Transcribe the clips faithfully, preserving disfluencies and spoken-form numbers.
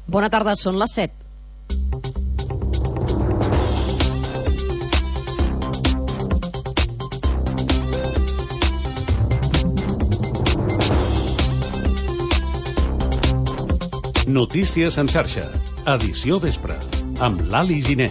Bona tarda, són les set. Notícies en xarxa, edició vespre, amb l'Ali Giner.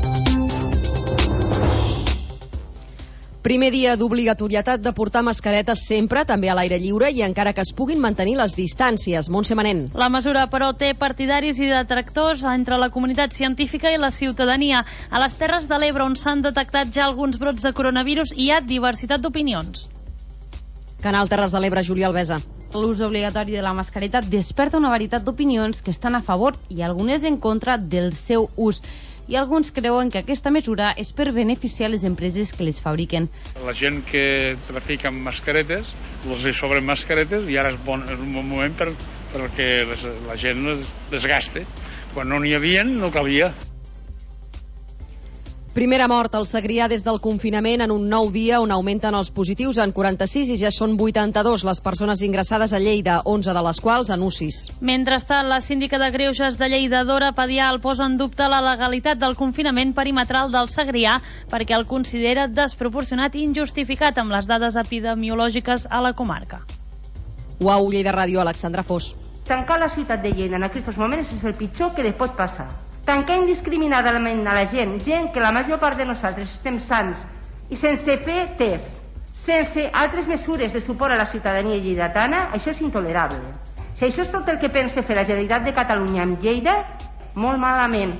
Primer dia d'obligatorietat de portar mascaretes sempre, també a l'aire lliure, i encara que es puguin mantenir les distàncies. Montse Manent. La mesura, però, té partidaris i detractors entre la comunitat científica i la ciutadania. A les Terres de l'Ebre, on s'han detectat ja alguns brots de coronavirus, hi ha diversitat d'opinions. Canal Terres de l'Ebre, Júlia Albesa. L'ús obligatori de la mascareta desperta una varietat d'opinions que estan a favor i algunes en contra del seu ús. I alguns creuen que aquesta mesura és per beneficiar les empreses que les fabriquen. La gent que trafica amb mascaretes, els hi sobren mascaretes i ara és, bon, és un bon moment per, perquè les, la gent les, les gaste. Quan no n'hi havia, no calia. Primera mort al Segrià des del confinament en un nou dia on augmenten els positius en quaranta-sis i ja són vuitanta-dos les persones ingressades a Lleida, onze de les quals en U C Is. Mentrestant, la síndica de Greuges de Lleida, Dora Padial, posa en dubte la legalitat del confinament perimetral del Segrià perquè el considera desproporcionat i injustificat amb les dades epidemiològiques a la comarca. Uau, Lleida Ràdio, Alexandra Fos. Tancar la ciutat de Lleida en aquests moments és el pitjor que li pot passar. Tancar indiscriminadament a la gent, gent que la major part de nosaltres estem sans i sense fer test, sense altres mesures de suport a la ciutadania lleidatana, això és intolerable. Si això és tot el que pensa fer la Generalitat de Catalunya amb Lleida, molt malament.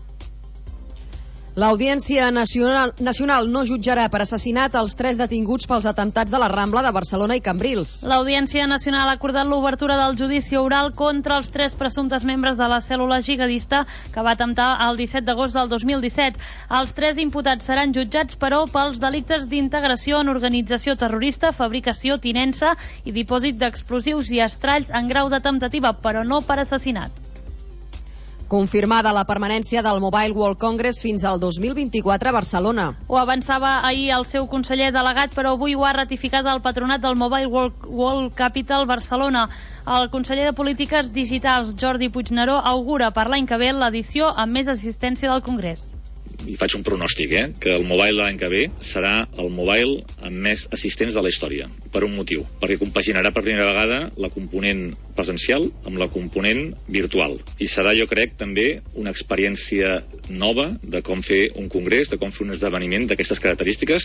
L'Audiència Nacional, Nacional no jutjarà per assassinat els tres detinguts pels atemptats de la Rambla de Barcelona i Cambrils. L'Audiència Nacional ha acordat l'obertura del judici oral contra els tres presumptes membres de la cèl·lula jihadista que va atemptar el disset d'agost del dos mil disset. Els tres imputats seran jutjats, però, pels delictes d'integració en organització terrorista, fabricació, tinença i dipòsit d'explosius i estralls en grau de temptativa, però no per assassinat. Confirmada la permanència del Mobile World Congress fins al dos mil vint-i-quatre a Barcelona. Ho avançava ahir el seu conseller delegat, però avui ho ha ratificat el patronat del Mobile World, World Capital Barcelona. El conseller de Polítiques Digitals, Jordi Puigneró, augura per l'any que ve l'edició amb més assistència del Congrés. I faig un pronòstic, eh? que el Mobile l'any que ve serà el Mobile amb més assistents de la història, per un motiu, perquè compaginarà per primera vegada la component presencial amb la component virtual. I serà, jo crec, també una experiència nova de com fer un congrés, de com fer un esdeveniment d'aquestes característiques.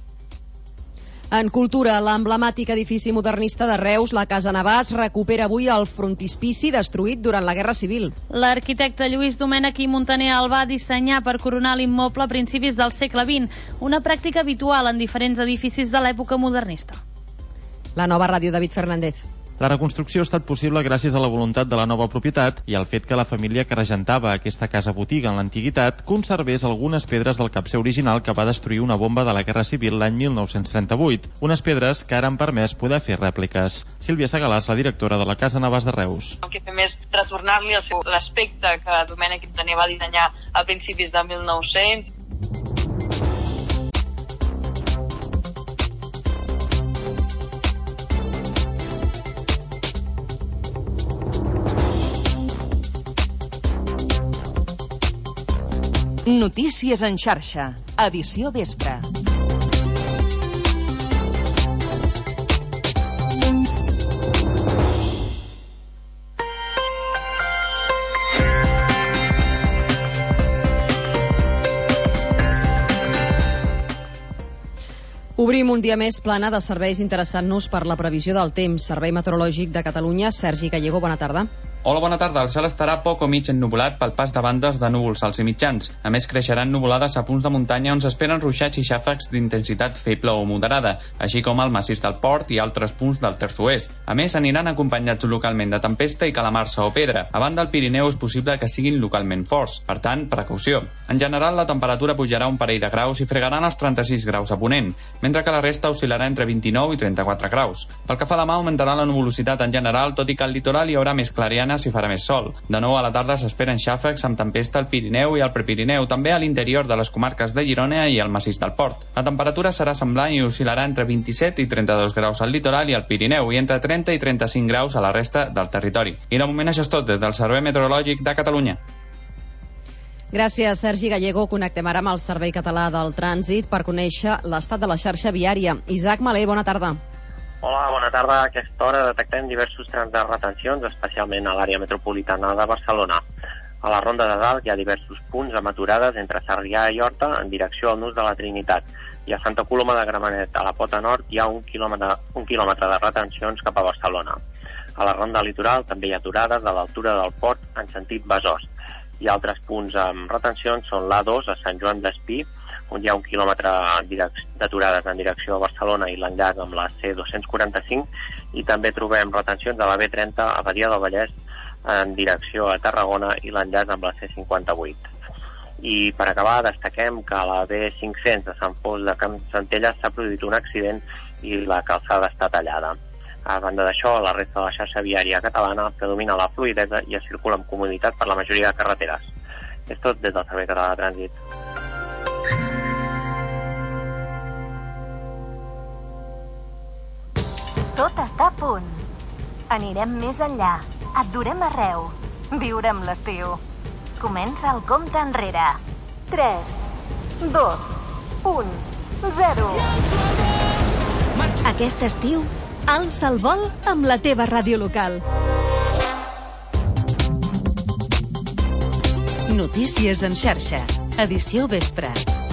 En cultura, l'emblemàtic edifici modernista de Reus, la Casa Navàs, recupera avui el frontispici destruït durant la Guerra Civil. L'arquitecte Lluís Domènech i Muntaner el va dissenyar per coronar l'immoble a principis del segle vint, una pràctica habitual en diferents edificis de l'època modernista. La nova ràdio, David Fernández. La reconstrucció ha estat possible gràcies a la voluntat de la nova propietat i al fet que la família que regentava aquesta casa-botiga en l'antiguitat conservés algunes pedres del capcer original que va destruir una bomba de la Guerra Civil l'any mil nou-cents trenta-vuit. Unes pedres que ara han permès poder fer rèpliques. Sílvia Segalàs, la directora de la Casa Navàs de Reus. El que fem és retornar-li l'aspecte que Domènech Muntaner va dissenyar a principis de mil nou-cents. Notícies en xarxa, edició vespre. Obrim un dia més plana de serveis interessant-nos per la previsió del temps. Servei Meteorològic de Catalunya, Sergi Gallego, bona tarda. Hola, bona tarda. El cel estarà poc o mig ennuvolat pel pas de bandes de núvols alts i mitjans. A més, creixeran nuvolades a punts de muntanya on s'esperen ruixats i xàfecs d'intensitat feble o moderada, així com al massís del Port i altres punts del terç oest. A més, aniran acompanyats localment de tempesta i calamarsa o pedra. A banda del Pirineu és possible que siguin localment forts, per tant, precaució. En general, la temperatura pujarà un parell de graus i fregaran els trenta-sis graus a ponent, mentre que la resta oscil·larà entre vint-i-nou i trenta-quatre graus. Pel que fa a demà, augmentarà la nuvolositat en general, tot i que al litoral hi haurà més clariana mañana s'hi farà més sol. De nou a la tarda s'esperen xàfecs amb tempesta al Pirineu i al Prepirineu, també a l'interior de les comarques de Girona i el massís del Port. La temperatura serà semblant i oscil·larà entre vint-i-set i trenta-dos graus al litoral i al Pirineu i entre trenta i trenta-cinc graus a la resta del territori. I de moment això és tot des del Servei Meteorològic de Catalunya. Gràcies, Sergi Gallego. Connectem ara amb el Servei Català del Trànsit per conèixer l'estat de la xarxa viària. Isaac Malé, bona tarda. Hola, bona tarda. A aquesta hora detectem diversos trams de retencions, especialment a l'àrea metropolitana de Barcelona. A la Ronda de Dalt hi ha diversos punts amb aturades entre Sarrià i Horta en direcció al Nus de la Trinitat. I a Santa Coloma de Gramenet, a la Pota Nord, hi ha un quilòmetre, un quilòmetre de retencions cap a Barcelona. A la Ronda Litoral també hi ha aturades a l'altura del port en sentit Besòs. I altres punts amb retencions són l'A dos a Sant Joan d'Espí, on hi ha un quilòmetre d'aturades en direcció a Barcelona i l'enllaç amb la C dos-cents quaranta-cinc, i també trobem retencions a la B trenta a Badia del Vallès en direcció a Tarragona i l'enllaç amb la C cinquanta-vuit. I per acabar destaquem que a la B cinc-cents de Sant Fost de Camp Centelles s'ha produït un accident i la calçada està tallada. A banda d'això, a la resta de la xarxa viària catalana predomina la fluïdesa i es circula amb comoditat per la majoria de carreteres. És tot des del Servei Català de Trànsit. Tot està a punt. Anirem més enllà. Et durem arreu. Viurem l'estiu. Comença el compte enrere. tres, dos, un, zero. Aquest estiu, alça el vol amb la teva ràdio local. Notícies en xarxa. Edició vespre.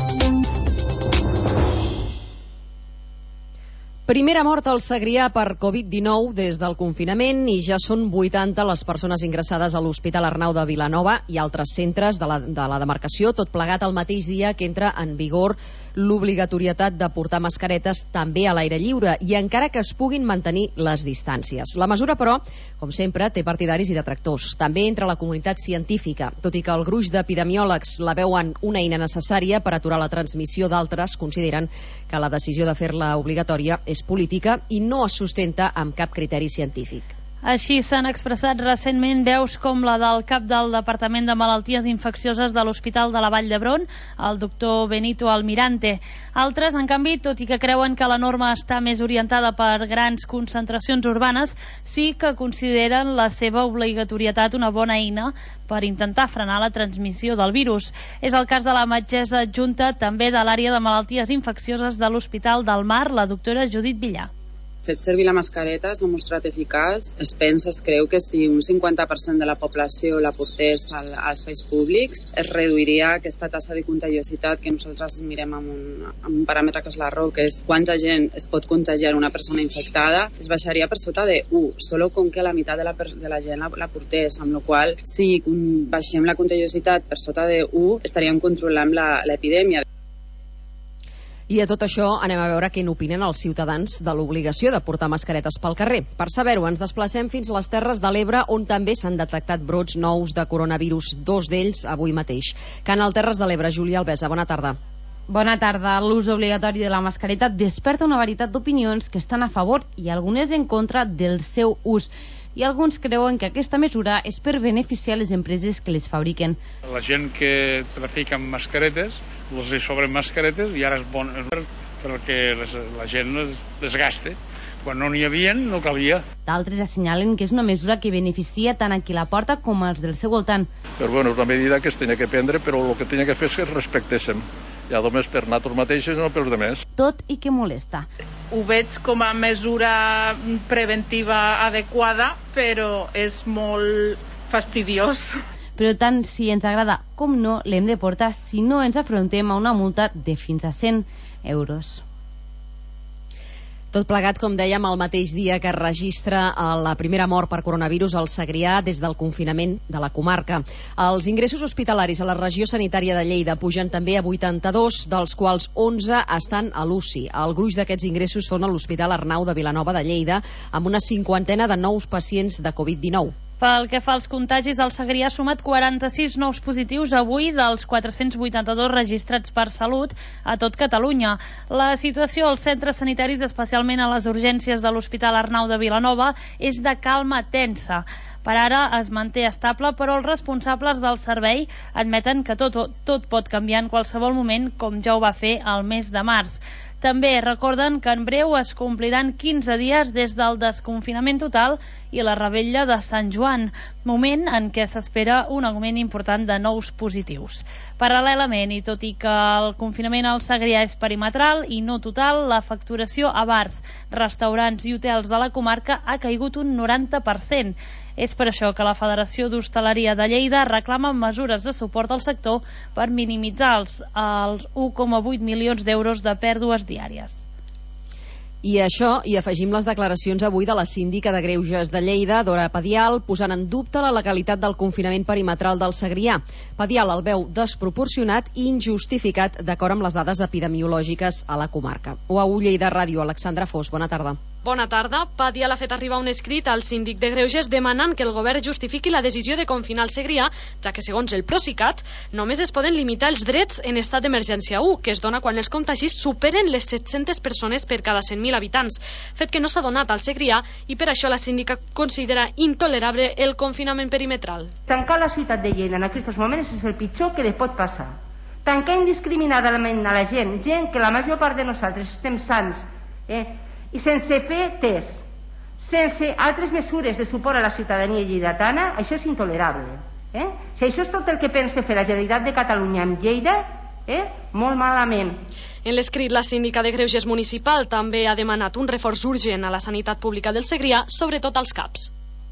Primera mort al Segrià per covid dinou des del confinament i ja són vuitanta les persones ingressades a l'Hospital Arnau de Vilanova i altres centres de la, de la demarcació, tot plegat el mateix dia que entra en vigor l'obligatorietat de portar mascaretes també a l'aire lliure i encara que es puguin mantenir les distàncies. La mesura, però, com sempre, té partidaris i detractors. També entre la comunitat científica, tot i que el gruix d'epidemiòlegs la veuen una eina necessària per aturar la transmissió, d'altres consideren que la decisió de fer-la obligatòria és política i no es sustenta amb cap criteri científic. Així s'han expressat recentment veus com la del cap del Departament de Malalties Infeccioses de l'Hospital de la Vall d'Hebron, el doctor Benito Almirante. Altres, en canvi, tot i que creuen que la norma està més orientada per grans concentracions urbanes, sí que consideren la seva obligatorietat una bona eina per intentar frenar la transmissió del virus. És el cas de la metgessa adjunta també de l'àrea de malalties infeccioses de l'Hospital del Mar, la doctora Judit Villar. Fet servir la mascareta s'ha mostrat eficaç. Es pensa, es creu que si un cinquanta per cent de la població la portés als espais públics, es reduiria aquesta tassa de contagiositat que nosaltres mirem amb un, amb un paràmetre que és l'R O, que és quanta gent es pot contagiar una persona infectada, es baixaria per sota de u, solo com que la meitat de la, de la gent la, la portés, amb la qual cosa, si baixem la contagiositat per sota de u, estaríem controlant l'epidèmia. I a tot això anem a veure què n'opinen els ciutadans de l'obligació de portar mascaretes pel carrer. Per saber-ho, ens desplacem fins a les Terres de l'Ebre, on també s'han detectat brots nous de coronavirus, dos d'ells avui mateix. Canal Terres de l'Ebre, Júlia Albesa, bona tarda. Bona tarda. L'ús obligatori de la mascareta desperta una varietat d'opinions que estan a favor i algunes en contra del seu ús. I alguns creuen que aquesta mesura és per beneficiar les empreses que les fabriquen. La gent que trafica amb mascaretes, els hi sobren mascaretes i ara és bon perquè les, la gent no es desgaste. Quan no n'hi havia, no calia. D'altres assenyalen que és una mesura que beneficia tant a qui la porta com als del seu voltant. Però bueno, és una medida que es tenia que prendre, però el que tenia que fer és que es respectéssim. Ja només per nosaltres mateixos, no pels demés. Tot i que molesta. Ho veig com a mesura preventiva adequada, però és molt fastidiós. Però tant si ens agrada com no, l'hem de portar si no ens afrontem a una multa de fins a cent euros. Tot plegat, com dèiem, el mateix dia que es registra la primera mort per coronavirus al Segrià des del confinament de la comarca. Els ingressos hospitalaris a la regió sanitària de Lleida pugen també a vuitanta-dos, dels quals onze estan a l'U C I. El gruix d'aquests ingressos són a l'Hospital Arnau de Vilanova de Lleida, amb una cinquantena de nous pacients de covid dinou. Pel que fa als contagis, el Segrià ha sumat quaranta-sis nous positius avui dels quatre-cents vuitanta-dos registrats per Salut a tot Catalunya. La situació als centres sanitaris, especialment a les urgències de l'Hospital Arnau de Vilanova, és de calma tensa. Per ara es manté estable, però els responsables del servei admeten que tot, tot pot canviar en qualsevol moment, com ja ho va fer al mes de març. També recorden que en breu es compliran quinze dies des del desconfinament total i la revetlla de Sant Joan, moment en què s'espera un augment important de nous positius. Paral·lelament, i tot i que el confinament al Segrià és perimetral i no total, la facturació a bars, restaurants i hotels de la comarca ha caigut un noranta per cent. És per això que la Federació d'Hostaleria de Lleida reclama mesures de suport al sector per minimitzar els, els u coma vuit milions d'euros de pèrdues diàries. I això, i afegim les declaracions avui de la síndica de Greuges de Lleida, Dora Padial, posant en dubte la legalitat del confinament perimetral del Segrià. Padial el veu desproporcionat i injustificat d'acord amb les dades epidemiològiques a la comarca. O a Lleida Ràdio, Alexandra Fos, bona tarda. Bona tarda. Padial ha fet arribar un escrit al síndic de Greuges demanant que el govern justifiqui la decisió de confinar el Segrià, ja que segons el Procicat només es poden limitar els drets en estat d'emergència u, que es dona quan els contagis superen les set-centes persones per cada cent mil habitants, fet que no s'ha donat al Segrià, i per això la síndica considera intolerable el confinament perimetral. Tancar la ciutat de Lleida en aquests moments és el pitjor que li pot passar. Tancar indiscriminadament a la gent, gent que la major part de nosaltres estem sans, eh? i sense fer test, sense altres mesures de suport a la ciutadania lleidatana, això és intolerable. Eh? Si això és tot el que pensa fer la Generalitat de Catalunya amb Lleida, eh? molt malament. En l'escrit, la síndica de Greuges Municipal també ha demanat un reforç urgent a la sanitat pública del Segrià, sobretot als CAPs.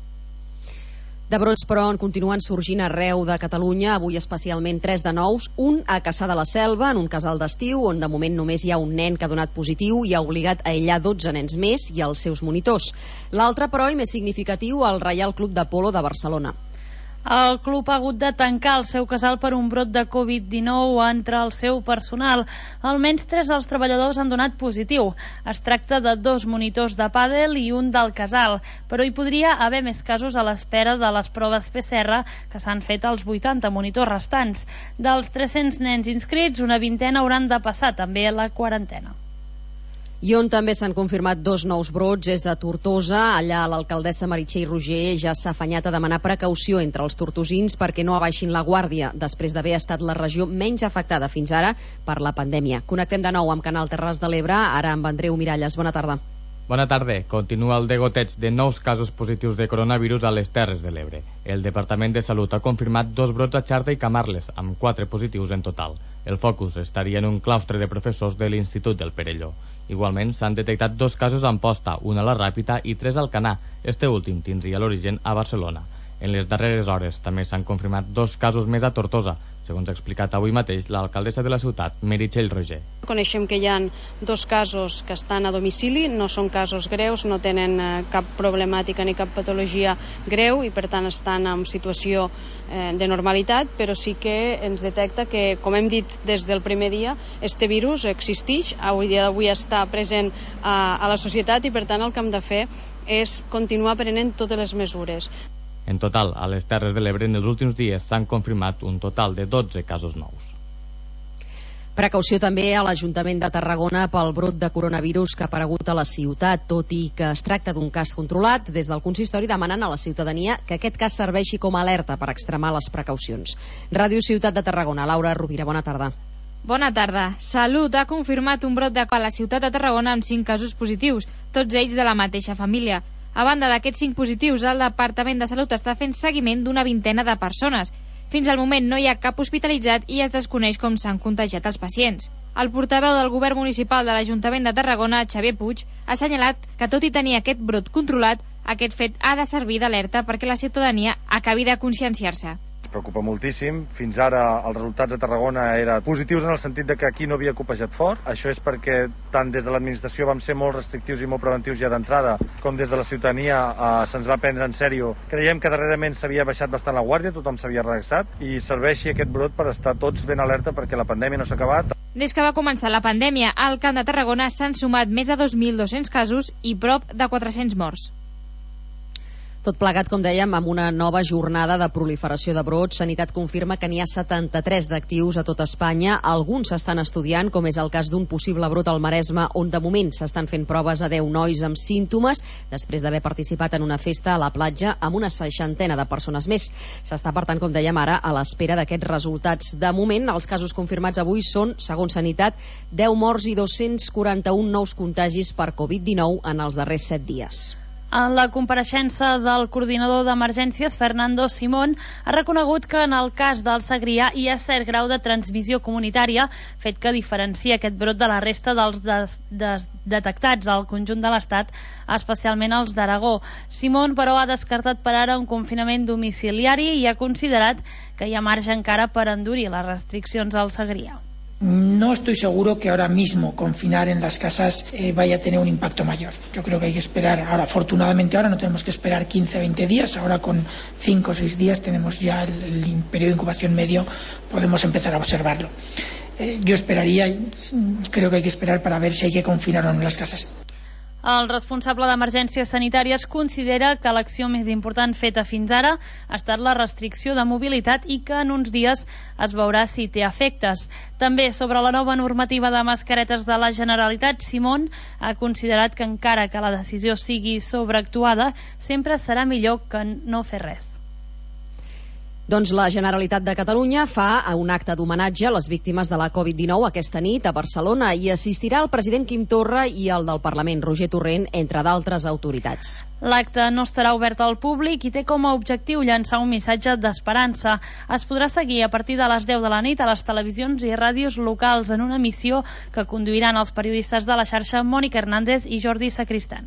De brots, però, en continuen sorgint arreu de Catalunya, avui especialment tres de nous, un a Cassà de la Selva, en un casal d'estiu, on de moment només hi ha un nen que ha donat positiu i ha obligat a aïllar dotze nens més i els seus monitors. L'altre, però, i més significatiu, al Reial Club de Polo de Barcelona. El club ha hagut de tancar el seu casal per un brot de covid dinou entre el seu personal. Almenys tres dels treballadors han donat positiu. Es tracta de dos monitors de pàdel i un del casal, però hi podria haver més casos a l'espera de les proves P C R que s'han fet als vuitanta monitors restants. Dels tres-cents nens inscrits, una vintena hauran de passar també a la quarantena. I on també s'han confirmat dos nous brots és a Tortosa. Allà l'alcaldessa Meritxell Roger ja s'ha afanyat a demanar precaució entre els tortosins perquè no abaixin la guàrdia després d'haver estat la regió menys afectada fins ara per la pandèmia. Connectem de nou amb Canal Terres de l'Ebre, ara amb Andreu Miralles. Bona tarda. Bona tarda. Continua el degoteig de nous casos positius de coronavirus a les Terres de l'Ebre. El Departament de Salut ha confirmat dos brots a Xarta i Camarles, amb quatre positius en total. El focus estaria en un claustre de professors de l'Institut del Perelló. Igualment, s'han detectat dos casos a Amposta, un a la Ràpita i tres al Canà. Este últim tindria l'origen a Barcelona. En les darreres hores també s'han confirmat dos casos més a Tortosa, segons ha explicat avui mateix l'alcaldessa de la ciutat, Meritxell Roger. Coneixem que hi ha dos casos que estan a domicili, no són casos greus, no tenen eh, cap problemàtica ni cap patologia greu i per tant estan en situació eh, de normalitat, però sí que ens detecta que, com hem dit des del primer dia, este virus existeix, avui dia d'avui està present a, a la societat i per tant el que hem de fer és continuar prenent totes les mesures. En total, a les Terres de l'Ebre en els últims dies s'han confirmat un total de dotze casos nous. Precaució també a l'Ajuntament de Tarragona pel brot de coronavirus que ha aparegut a la ciutat, tot i que es tracta d'un cas controlat. Des del consistori demanen a la ciutadania que aquest cas serveixi com a alerta per extremar les precaucions. Ràdio Ciutat de Tarragona, Laura Rovira, bona tarda. Bona tarda. Salut ha confirmat un brot de a la ciutat de Tarragona amb cinc casos positius, tots ells de la mateixa família. A banda d'aquests cinc positius, el Departament de Salut està fent seguiment d'una vintena de persones. Fins al moment no hi ha cap hospitalitzat i es desconeix com s'han contagiat els pacients. El portaveu del govern municipal de l'Ajuntament de Tarragona, Xavier Puig, ha assenyalat que tot i tenir aquest brot controlat, aquest fet ha de servir d'alerta perquè la ciutadania acabi de conscienciar-se. Preocupa moltíssim. Fins ara els resultats a Tarragona eren positius en el sentit de que aquí no havia copejat fort. Això és perquè tant des de l'administració vam ser molt restrictius i molt preventius ja d'entrada, com des de la ciutadania eh, se'ns va prendre en sèrio. Creiem que darrerament s'havia baixat bastant la guàrdia, tothom s'havia relaxat i serveixi aquest brot per estar tots ben alerta perquè la pandèmia no s'ha acabat. Des que va començar la pandèmia, al Camp de Tarragona s'han sumat més de dos mil dos-cents casos i prop de quatre-cents morts. Tot plegat, com dèiem, amb una nova jornada de proliferació de brots. Sanitat confirma que n'hi ha setanta-tres d'actius a tot Espanya. Alguns s'estan estudiant, com és el cas d'un possible brot al Maresme, on de moment s'estan fent proves a deu nois amb símptomes, després d'haver participat en una festa a la platja amb una seixantena de persones més. S'està, per tant, com dèiem ara, a l'espera d'aquests resultats. De moment, els casos confirmats avui són, segons Sanitat, deu morts i dos-cents quaranta-un nous contagis per covid dinou en els darrers set dies. En la compareixença del coordinador d'emergències, Fernando Simón, ha reconegut que en el cas del Segrià hi ha cert grau de transmissió comunitària, fet que diferencia aquest brot de la resta dels des, des, detectats al conjunt de l'Estat, especialment els d'Aragó. Simón, però, ha descartat per ara un confinament domiciliari i ha considerat que hi ha marge encara per endurir les restriccions al Segrià. No estoy seguro que ahora mismo confinar en las casas eh, vaya a tener un impacto mayor. Yo creo que hay que esperar. Ahora, afortunadamente, ahora no tenemos que esperar quince a veinte días. Ahora, con cinco o seis días, tenemos ya el, el periodo de incubación medio, podemos empezar a observarlo. Eh, yo esperaría, creo que hay que esperar para ver si hay que confinar o no las casas. El responsable d'emergències sanitàries considera que l'acció més important feta fins ara ha estat la restricció de mobilitat i que en uns dies es veurà si té efectes. També sobre la nova normativa de mascaretes de la Generalitat, Simón ha considerat que encara que la decisió sigui sobreactuada, sempre serà millor que no fer res. Doncs la Generalitat de Catalunya fa un acte d'homenatge a les víctimes de la covid dinou aquesta nit a Barcelona i assistirà el president Quim Torra i el del Parlament, Roger Torrent, entre d'altres autoritats. L'acte no estarà obert al públic i té com a objectiu llançar un missatge d'esperança. Es podrà seguir a partir de les deu de la nit a les televisions i ràdios locals en una missió que conduiran els periodistes de la xarxa Mònica Hernández i Jordi Sacristán.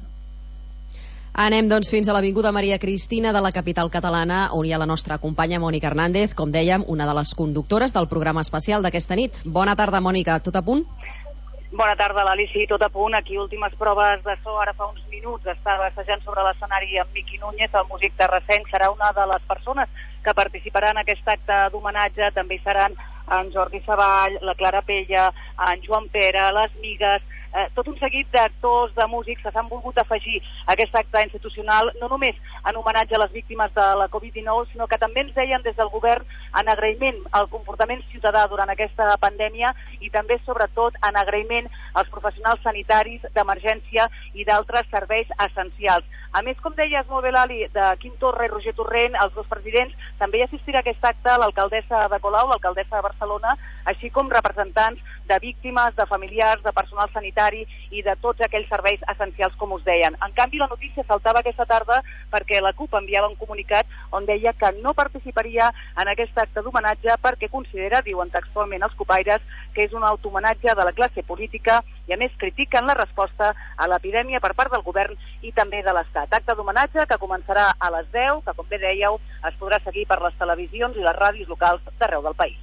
Anem, doncs, fins a l'Avinguda Maria Cristina de la capital catalana, on hi ha la nostra companya Mònica Hernández, com dèiem, una de les conductores del programa especial d'aquesta nit. Bona tarda, Mònica. Tot a punt? Bona tarda, Lali. Sí, tot a punt. Aquí últimes proves de so. Ara fa uns minuts estava assajant sobre l'escenari amb Miqui Núñez, el músic terrassenc. Serà una de les persones que participarà en aquest acte d'homenatge. També hi seran en Jordi Savall, la Clara Pella, en Joan Pere, les Migues, Eh, tot un seguit d'actors, de músics que s'han volgut afegir a aquest acte institucional, no només en homenatge a les víctimes de la covid dinou, sinó que també ens deien des del govern en agraïment al comportament ciutadà durant aquesta pandèmia i també, sobretot, en agraïment als professionals sanitaris d'emergència i d'altres serveis essencials. A més, com deies molt bé, Lali, de Quim Torra i Roger Torrent, els dos presidents, també hi assistirà a aquest acte l'alcaldessa de Colau, l'alcaldessa de Barcelona, així com representants de víctimes, de familiars, de personal sanitari i de tots aquells serveis essencials, com us deien. En canvi, la notícia saltava aquesta tarda perquè la CUP enviava un comunicat on deia que no participaria en aquest acte d'homenatge perquè considera, diuen textualment els cupaires, que és un autohomenatge de la classe política i, a més, critiquen la resposta a l'epidèmia per part del govern i també de l'Estat. Acte d'homenatge que començarà a les deu, que, com bé dèieu, es podrà seguir per les televisions i les ràdios locals d'arreu del país.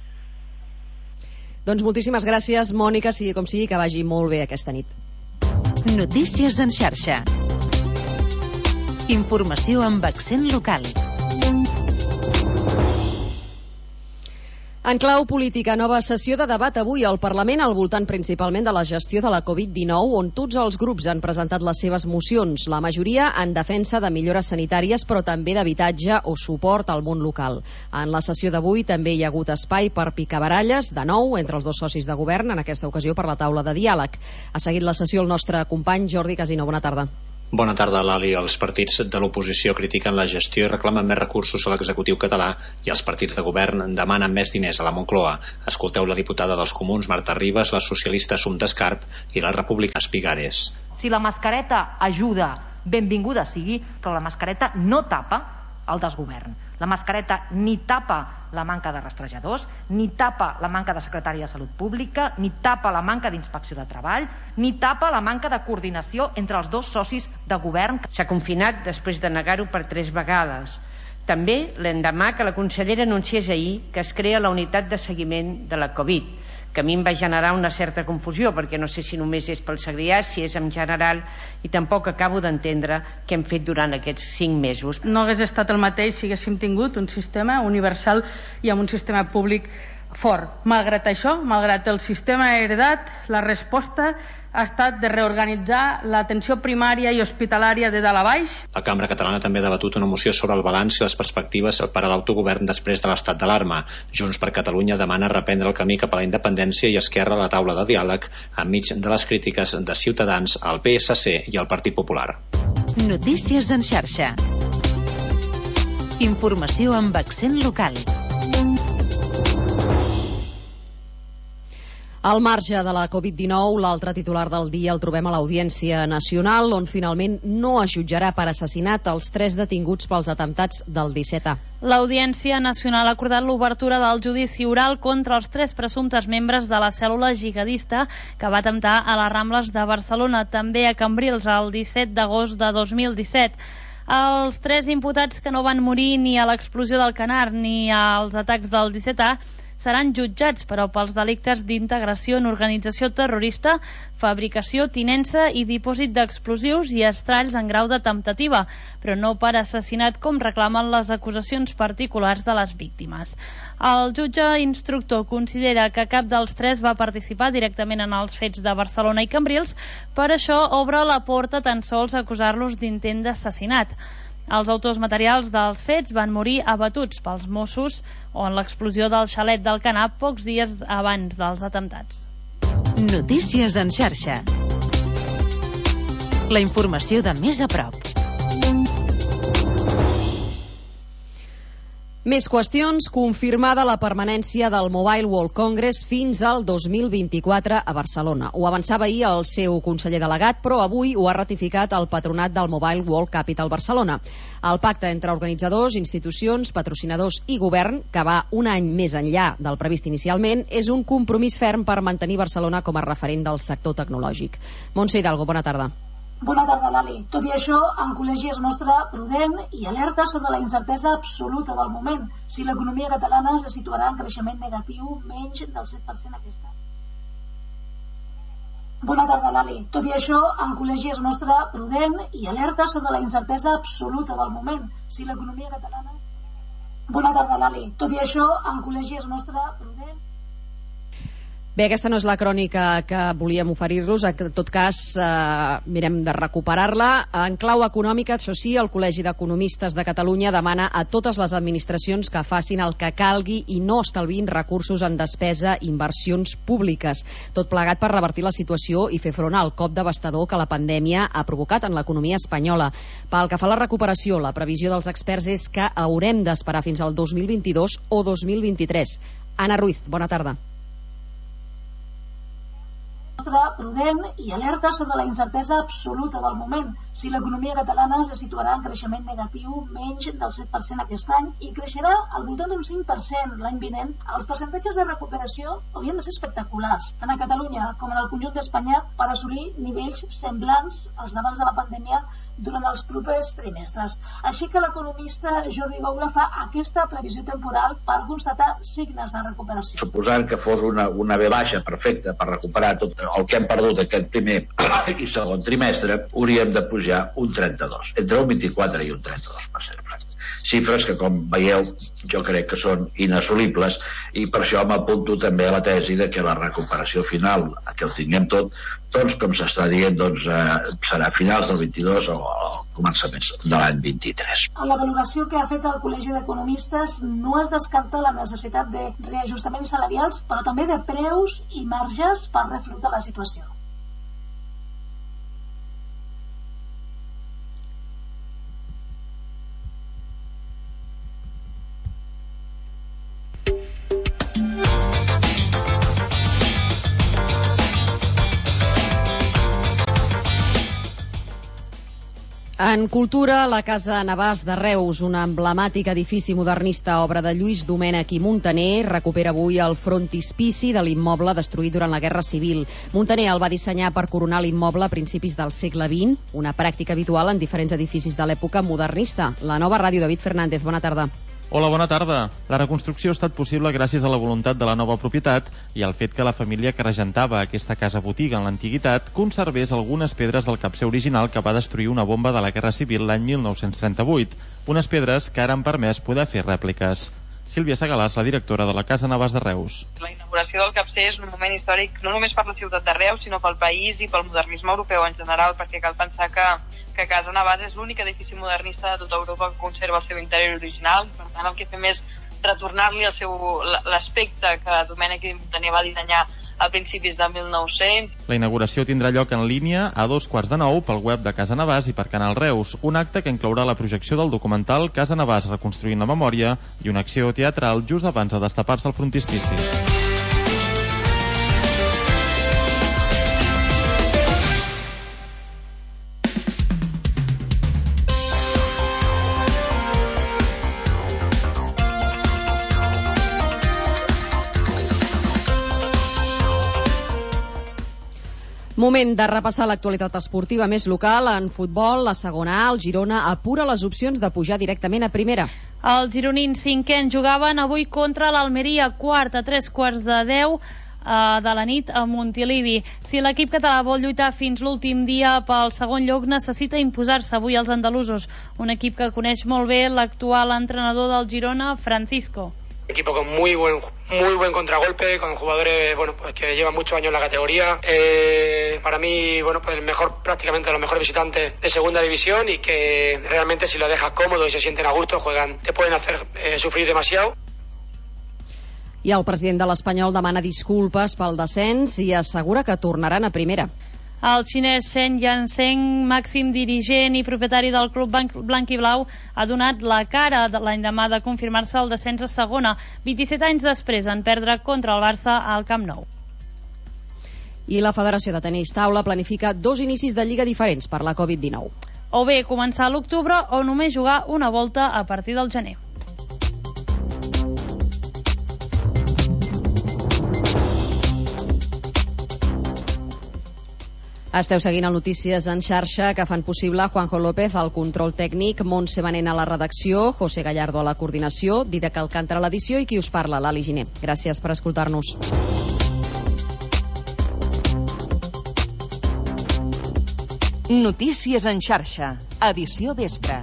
Doncs moltíssimes gràcies, Mònica, sigui com sigui, que vagi molt bé aquesta nit. Notícies en xarxa. Informació amb accent local. En clau política, nova sessió de debat avui al Parlament al voltant principalment de la gestió de la covid dinou, on tots els grups han presentat les seves mocions, la majoria en defensa de millores sanitàries, però també d'habitatge o suport al món local. En la sessió d'avui també hi ha hagut espai per picabaralles, de nou, entre els dos socis de govern, en aquesta ocasió per la taula de diàleg. Ha seguit la sessió el nostre company Jordi Casino. Bona tarda. Bona tarda, Lali. Els partits de l'oposició critiquen la gestió i reclamen més recursos a l'executiu català i els partits de govern demanen més diners a la Moncloa. Escolteu la diputada dels Comuns, Marta Ribas, la socialista Assumpta Escarp i la republicana Espigares. Si la mascareta ajuda, benvinguda sigui, però la mascareta no tapa el desgovern. La mascareta ni tapa la manca de rastrejadors, ni tapa la manca de secretari de Salut Pública, ni tapa la manca d'inspecció de treball, ni tapa la manca de coordinació entre els dos socis de govern. S'ha confinat després de negar-ho per tres vegades. També l'endemà que la consellera anunciés ahir que es crea la unitat de seguiment de la Covid, que a mi em va generar una certa confusió, perquè no sé si només és pel Segrià, si és en general, i tampoc acabo d'entendre què hem fet durant aquests cinc mesos. No hagués estat el mateix si haguéssim tingut un sistema universal i amb un sistema públic fort. Malgrat això, malgrat el sistema heredat, la resposta ha estat de reorganitzar l'atenció primària i hospitalària de dalt a baix. La Cambra Catalana també ha debatut una moció sobre el balanç i les perspectives per a l'autogovern després de l'estat d'alarma. Junts per Catalunya demana reprendre el camí cap a la independència i Esquerra a la taula de diàleg enmig de les crítiques de Ciutadans, al P S C i al Partit Popular. Notícies en xarxa. Informació amb accent local. Al marge de la covid dinou, l'altre titular del dia el trobem a l'Audiència Nacional, on finalment no es jutjarà per assassinat els tres detinguts pels atemptats del disset A. L'Audiència Nacional ha acordat l'obertura del judici oral contra els tres presumptes membres de la cèl·lula jihadista que va atemptar a les Rambles de Barcelona, també a Cambrils, el disset d'agost de dos mil disset. Els tres imputats que no van morir ni a l'explosió del Canar ni als atacs del disset A seran jutjats, però pels delictes d'integració en organització terrorista, fabricació, tinença i dipòsit d'explosius i estralls en grau de temptativa, però no per assassinat com reclamen les acusacions particulars de les víctimes. El jutge instructor considera que cap dels tres va participar directament en els fets de Barcelona i Cambrils, per això obre la porta tan sols a acusar-los d'intent d'assassinat. Els autors materials dels fets van morir abatuts pels Mossos o en l'explosió del xalet del Canap pocs dies abans dels atemptats. Notícies en xarxa. La informació de més a prop. Més qüestions. Confirmada la permanència del Mobile World Congress fins al dos mil vint-i-quatre a Barcelona. Ho avançava ahir el seu conseller delegat, però avui ho ha ratificat el patronat del Mobile World Capital Barcelona. El pacte entre organitzadors, institucions, patrocinadors i govern, que va un any més enllà del previst inicialment, és un compromís ferm per mantenir Barcelona com a referent del sector tecnològic. Montse Hidalgo, bona tarda. Bona tarda, Lali. Tot i això, en col·legi es mostra prudent i alerta sobre la incertesa absoluta del moment, si l'economia catalana se situarà en creixement negatiu menys del set per cent aquest any. Bona tarda, Lali. Tot i això, en col·legi es mostra prudent i alerta sobre la incertesa absoluta del moment, si l'economia catalana... Bona tarda, Lali. Tot i això, en col·legi es mostra prudent... Bé, aquesta no és la crònica que volíem oferir-los, en tot cas eh, mirem de recuperar-la. En clau econòmica, això sí, el Col·legi d'Economistes de Catalunya demana a totes les administracions que facin el que calgui i no estalviïn recursos en despesa i inversions públiques. Tot plegat per revertir la situació i fer front al cop devastador que la pandèmia ha provocat en l'economia espanyola. Pel que fa a la recuperació, la previsió dels experts és que haurem d'esperar fins al dos mil vint-i-dos o dos mil vint-i-tres. Anna Ruiz, bona tarda. Prudent i alerta sobre la incertesa absoluta del moment, si l'economia catalana se situarà en creixement negatiu menys del set per cent aquest any i creixerà al voltant d'un cinc per cent l'any vinent. Els percentatges de recuperació haurien de ser espectaculars, tant a Catalunya com en el conjunt d'Espanya, per assolir nivells semblants als d'abans de la pandèmia durant els propers trimestres. Així que l'economista Jordi Goula fa aquesta previsió temporal per constatar signes de recuperació. Suposant que fos una, una ve baixa perfecta per recuperar tot el que hem perdut aquest primer i segon trimestre, hauríem de pujar un trenta-dos, entre un vint-i-quatre i un trenta-dos per cent. Xifres que, com veieu, jo crec que són inassolibles i per això m'apunto també a la tesi de que la recuperació final, que ho tinguem tot, doncs, com s'està dient, doncs, eh, serà a finals del vint-i-dos o al començament de l'any vint-i-tres. En la valoració que ha fet el Col·legi d'Economistes no es descarta la necessitat de reajustaments salarials, però també de preus i marges per reflotar la situació. En cultura, la Casa Navàs de Reus, un emblemàtic edifici modernista obra de Lluís Domènech i Muntaner, recupera avui el frontispici de l'immoble destruït durant la Guerra Civil. Muntaner el va dissenyar per coronar l'immoble a principis del segle vint, una pràctica habitual en diferents edificis de l'època modernista. La Nova Ràdio, David Fernández, bona tarda. Hola, bona tarda. La reconstrucció ha estat possible gràcies a la voluntat de la nova propietat i al fet que la família que regentava aquesta casa-botiga en l'antiguitat conservés algunes pedres del capcer original que va destruir una bomba de la Guerra Civil l'any mil nou-cents trenta-vuit, unes pedres que ara han permès poder fer rèpliques. Sílvia Segalàs, la directora de la Casa Navàs de Reus. La inauguració del capcer és un moment històric no només per la ciutat de Reus, sinó pel país i pel modernisme europeu en general, perquè cal pensar que, que Casa Navàs és l'únic edifici modernista de tota Europa que conserva el seu interior original. Per tant, el que fem és retornar-li l'aspecte que Domènec i Montaner va dissenyar a principis de mil nou-cents. La inauguració tindrà lloc en línia a dos quarts de nou pel web de Casa Navàs i per Canal Reus, un acte que inclourà la projecció del documental Casa Navàs reconstruint la memòria i una acció teatral just abans de destapar-se el frontispici. Moment de repassar l'actualitat esportiva més local. En futbol, la segona A, el Girona apura les opcions de pujar directament a primera. Els gironins cinquens jugaven avui contra l'Almeria, quart a tres quarts de deu de la nit a Montilivi. Si l'equip català vol lluitar fins l'últim dia pel segon lloc, necessita imposar-se avui als andalusos, un equip que coneix molt bé l'actual entrenador del Girona, Francisco. Equipo con muy buen muy buen contragolpe, con jugadores bueno pues que llevan muchos años en la categoría. Eh, para mí bueno pues el mejor, prácticamente los mejores visitantes de segunda división, y que realmente si lo dejas cómodo y se sienten a gusto, juegan, te pueden hacer eh, sufrir demasiado. I el president de l'Espanyol demana disculpes pel descens i assegura que tornaran a primera. El xinès Shen Yanzheng, màxim dirigent i propietari del club blanc i blau, ha donat la cara l'endemà de confirmar-se el descens a segona, vint-i-set anys després en perdre contra el Barça al Camp Nou. I la Federació de Tenis Taula planifica dos inicis de lliga diferents per la covid dinou. O bé començar a l'octubre o només jugar una volta a partir del gener. Esteu seguint el Notícies en xarxa, que fan possible Juanjo López al control tècnic, Montse Manent a la redacció, José Gallardo a la coordinació, Didac Alcántara a l'edició i qui us parla, l'Ali Giner. Gràcies per escoltar-nos. Notícies en xarxa, edició vespre.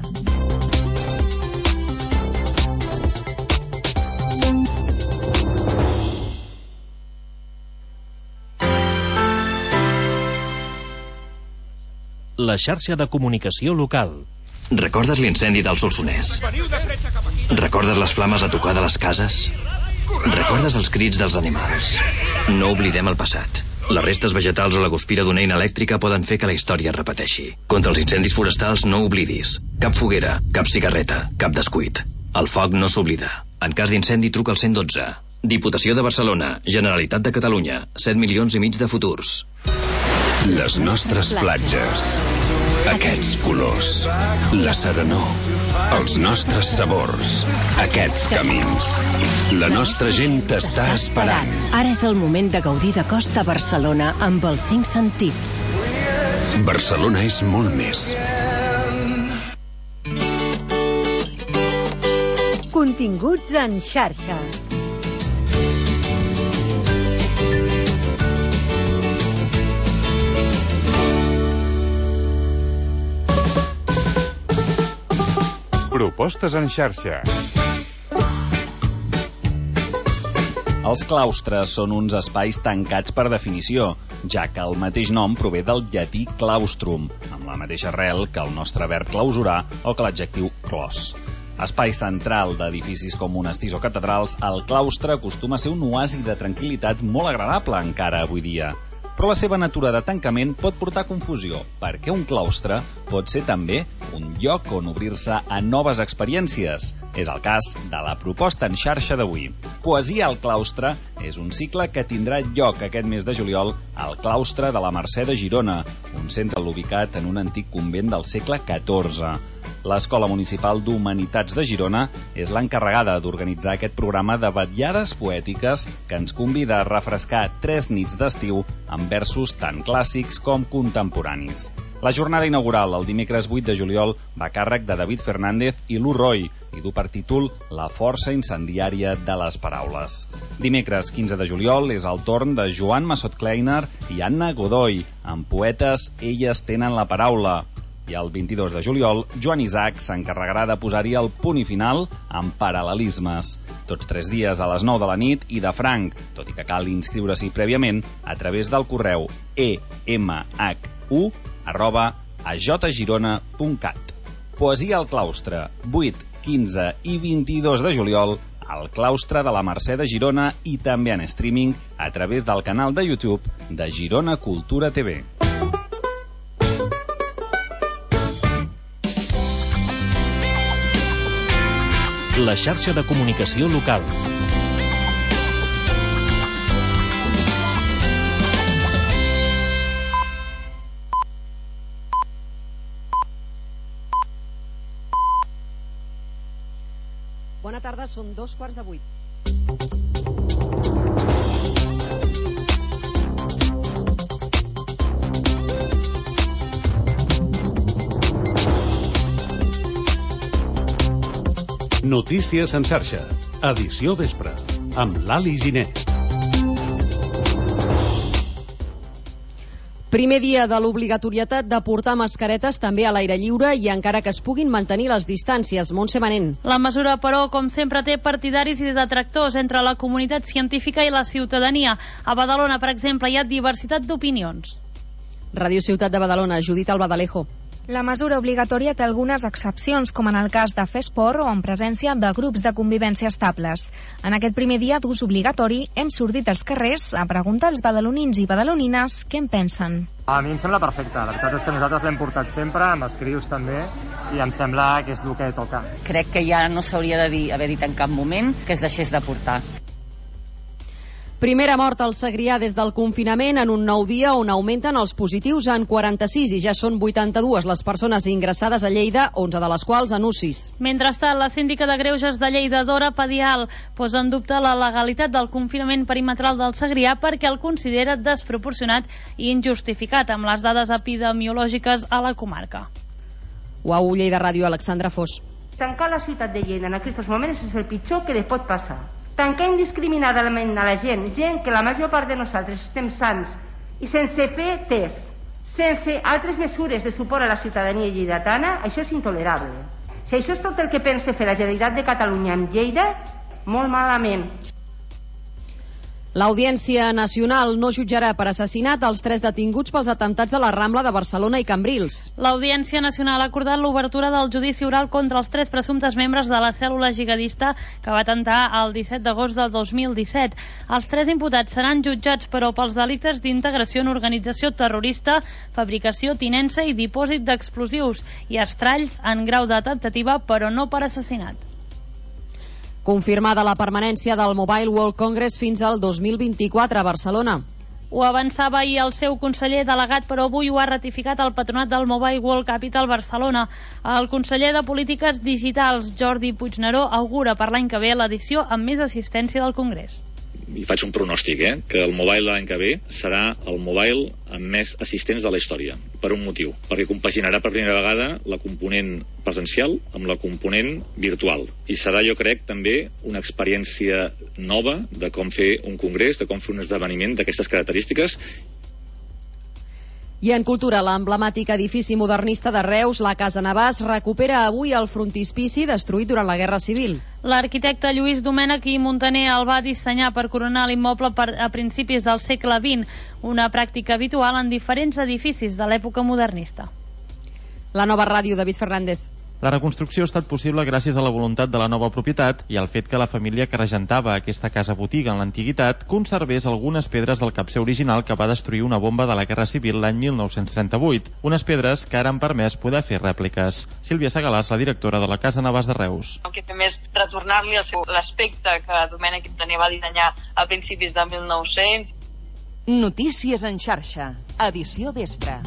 La xarxa de comunicació local. Recordes l'incendi del Solsonès? Recordes les flames a tocar de les cases? Recordes els crits dels animals? No oblidem el passat. Les restes vegetals o la guspira d'una eina elèctrica poden fer que la història es repeteixi. Contra els incendis forestals no oblidis. Cap foguera, cap cigarreta, cap descuit. El foc no s'oblida. En cas d'incendi truca al cent i dotze. Diputació de Barcelona, Generalitat de Catalunya, set milions i mig de futurs. Les nostres platges, aquests colors, la serenor, els nostres sabors, aquests camins. La nostra gent t'està esperant. Ara és el moment de gaudir de costa a Barcelona amb els cinc sentits. Barcelona és molt més. Continguts en xarxa. Propostes en xarxa. Els claustres són uns espais tancats per definició, ja que el mateix nom prové del llatí claustrum, amb la mateixa arrel que el nostre verb clausurar o que l'adjectiu clos. Espai central d'edificis com monestirs o catedrals, el claustre acostuma a ser un oasi de tranquil·litat molt agradable encara avui dia. Però la seva natura de tancament pot portar confusió, perquè un claustre pot ser també un lloc on obrir-se a noves experiències. És el cas de la proposta en xarxa d'avui. Poesia al claustre és un cicle que tindrà lloc aquest mes de juliol al claustre de la Mercè de Girona, un centre ubicat en un antic convent del segle catorze. L'Escola Municipal d'Humanitats de Girona és l'encarregada d'organitzar aquest programa de vetllades poètiques que ens convida a refrescar tres nits d'estiu amb versos tan clàssics com contemporanis. La jornada inaugural, el dimecres vuit de juliol, va a càrrec de David Fernández i Lu Roy i du per títol La força incendiària de les paraules. Dimecres quinze de juliol és el torn de Joan Massot Kleiner i Anna Godoy, amb poetes Elles tenen la paraula. I el vint-i-dos de juliol, Joan Isaac s'encarregarà de posar-hi el punt i final amb paral·lelismes. Tots tres dies a les nou de la nit i de franc, tot i que cal inscriure-s'hi prèviament a través del correu emhu arroba a j girona punt cat. Poesia al claustre, vuit, quinze i vint-i-dos de juliol, al claustre de la Mercè de Girona i també en streaming a través del canal de YouTube de Girona Cultura T V. La xarxa de comunicació local. Bona tarda, són dos quarts de vuit. Notícies en xarxa, edició vespre, amb l'Ali Giner. Primer dia de l'obligatorietat de portar mascaretes també a l'aire lliure i encara que es puguin mantenir les distàncies. Montse Manent. La mesura, però, com sempre, té partidaris i detractors entre la comunitat científica i la ciutadania. A Badalona, per exemple, hi ha diversitat d'opinions. Ràdio Ciutat de Badalona, Judit Albadalejo. La mesura obligatòria té algunes excepcions, com en el cas de fer esport o en presència de grups de convivència estables. En aquest primer dia d'ús obligatori hem sortit als carrers a preguntar als badalonins i badalonines què en pensen. A mi em sembla perfecte. La veritat és que nosaltres l'hem portat sempre, amb els crios també, i em sembla que és el que toca. Crec que ja no s'hauria de dir, haver dit en cap moment que es deixés de portar. Primera mort al Segrià des del confinament en un nou dia on augmenten els positius en quaranta-sis i ja són vuitanta-dues les persones ingressades a Lleida, onze de les quals en U C I s. Mentrestant, la síndica de Greuges de Lleida, Dora Padial, posa en dubte la legalitat del confinament perimetral del Segrià perquè el considera desproporcionat i injustificat amb les dades epidemiològiques a la comarca. Uau, Lleida Ràdio, Alexandra Fos. Tancar la ciutat de Lleida en aquests moments és el pitjor que li pot passar. Tancar indiscriminadament a la gent, gent que la major part de nosaltres estem sants i sense fer test, sense altres mesures de suport a la ciutadania lleidatana, això és intolerable. Si això és tot el que pensa fer la Generalitat de Catalunya amb Lleida, molt malament. L'Audiència Nacional no jutjarà per assassinat els tres detinguts pels atemptats de la Rambla de Barcelona i Cambrils. L'Audiència Nacional ha acordat l'obertura del judici oral contra els tres presumptes membres de la cèl·lula jihadista que va atemptar el disset d'agost del dos mil disset. Els tres imputats seran jutjats, però pels delictes d'integració en organització terrorista, fabricació, tinença i dipòsit d'explosius i estralls en grau de temptativa, però no per assassinat. Confirmada la permanència del Mobile World Congress fins al dos mil vint-i-quatre a Barcelona. Ho avançava ahir el seu conseller delegat, però avui ho ha ratificat el patronat del Mobile World Capital Barcelona. El conseller de Polítiques Digitals, Jordi Puigneró, augura per l'any que ve l'edició amb més assistència del Congrés. I faig un pronòstic, eh? que el Mobile l'any que ve serà el Mobile amb més assistents de la història, per un motiu, perquè compaginarà per primera vegada la component presencial amb la component virtual. I serà, jo crec, també una experiència nova de com fer un congrés, de com fer un esdeveniment d'aquestes característiques. I en cultura, l'emblemàtic edifici modernista de Reus, la Casa Navàs, recupera avui el frontispici destruït durant la Guerra Civil. L'arquitecte Lluís Domènech i Montaner el va dissenyar per coronar l'immoble a principis del segle vint, una pràctica habitual en diferents edificis de l'època modernista. La Nova Ràdio, David Fernández. La reconstrucció ha estat possible gràcies a la voluntat de la nova propietat i al fet que la família que regentava aquesta casa-botiga en l'antiguitat conservés algunes pedres del capcer original que va destruir una bomba de la Guerra Civil l'any mil nou-cents trenta-vuit. Unes pedres que ara han permès poder fer rèpliques. Sílvia Segalàs, la directora de la Casa Navàs de Reus. El que fem és retornar-li l'aspecte que Domènech i Montaner va dissenyar a principis de mil nou-cents. Notícies en xarxa, edició vespre.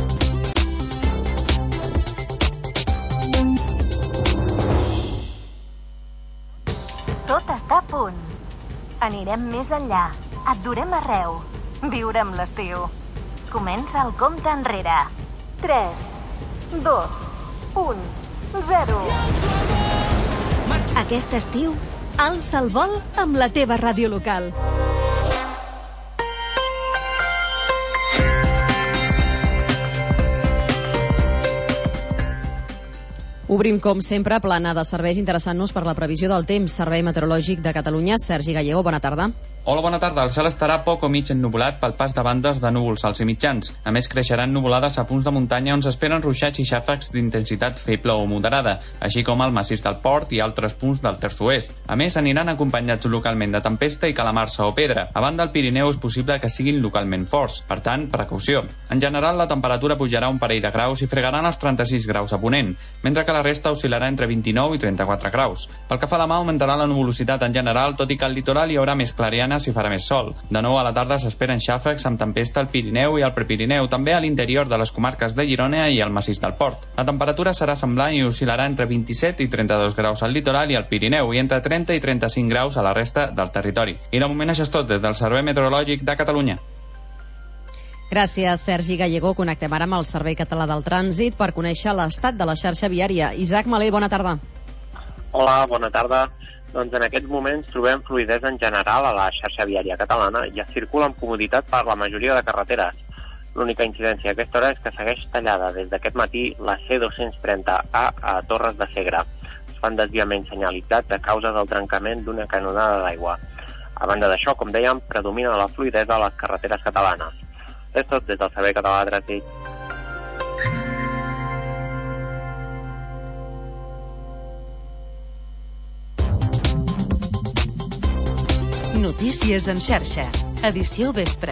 Tot està a punt. Anirem més enllà. Et durem arreu. Viurem l'estiu. Comença el compte enrere. tres, dos, un, zero. Aquest estiu, alça el vol amb la teva ràdio local. Obrim, com sempre, plana de serveis interessant-nos per la previsió del temps. Servei Meteorològic de Catalunya, Sergi Gallego, bona tarda. Hola, bona tarda. El cel estarà poc o mig ennuvolat pel pas de bandes de núvols alts i mitjans. A més, creixeran nuvolades a punts de muntanya on s'esperen ruixats i xàfecs d'intensitat feble o moderada, així com al massís del Port i altres punts del terç oest. A més, aniran acompanyats localment de tempesta i calamarsa o pedra. A banda, al Pirineu és possible que siguin localment forts. Per tant, precaució. En general, la temperatura pujarà un parell de graus i fregaran els trenta-sis graus a Ponent, mentre que la resta oscil·larà entre vint-i-nou i trenta-quatre graus. Pel que fa a demà, augmentarà la nuvolositat en general, tot i que al litoral hi haurà més clariana si farà més sol. De nou a la tarda s'esperen xàfecs amb tempesta al Pirineu i al Prepirineu, també a l'interior de les comarques de Girona i al massís del Port. La temperatura serà semblant i oscil·larà entre vint-i-set i trenta-dos graus al litoral i al Pirineu i entre trenta i trenta-cinc graus a la resta del territori. I de moment això és tot des del Servei Meteorològic de Catalunya. Gràcies, Sergi Gallego. Connectem ara amb el Servei Català del Trànsit per conèixer l'estat de la xarxa viària. Isaac Malé, bona tarda. Hola, bona tarda. Doncs en aquests moments trobem fluïdesa en general a la xarxa viària catalana i es circula amb comoditat per la majoria de carreteres. L'única incidència a aquesta hora és que segueix tallada des d'aquest matí la C dos-cents trenta A a Torres de Segre. Es fan desviaments senyalitzats a causa del trencament d'una canonada d'aigua. A banda d'això, com dèiem, predomina la fluïdesa a les carreteres catalanes. És tot des del Servei Català de Trànsit. Notícies en xarxa. Edició vespre.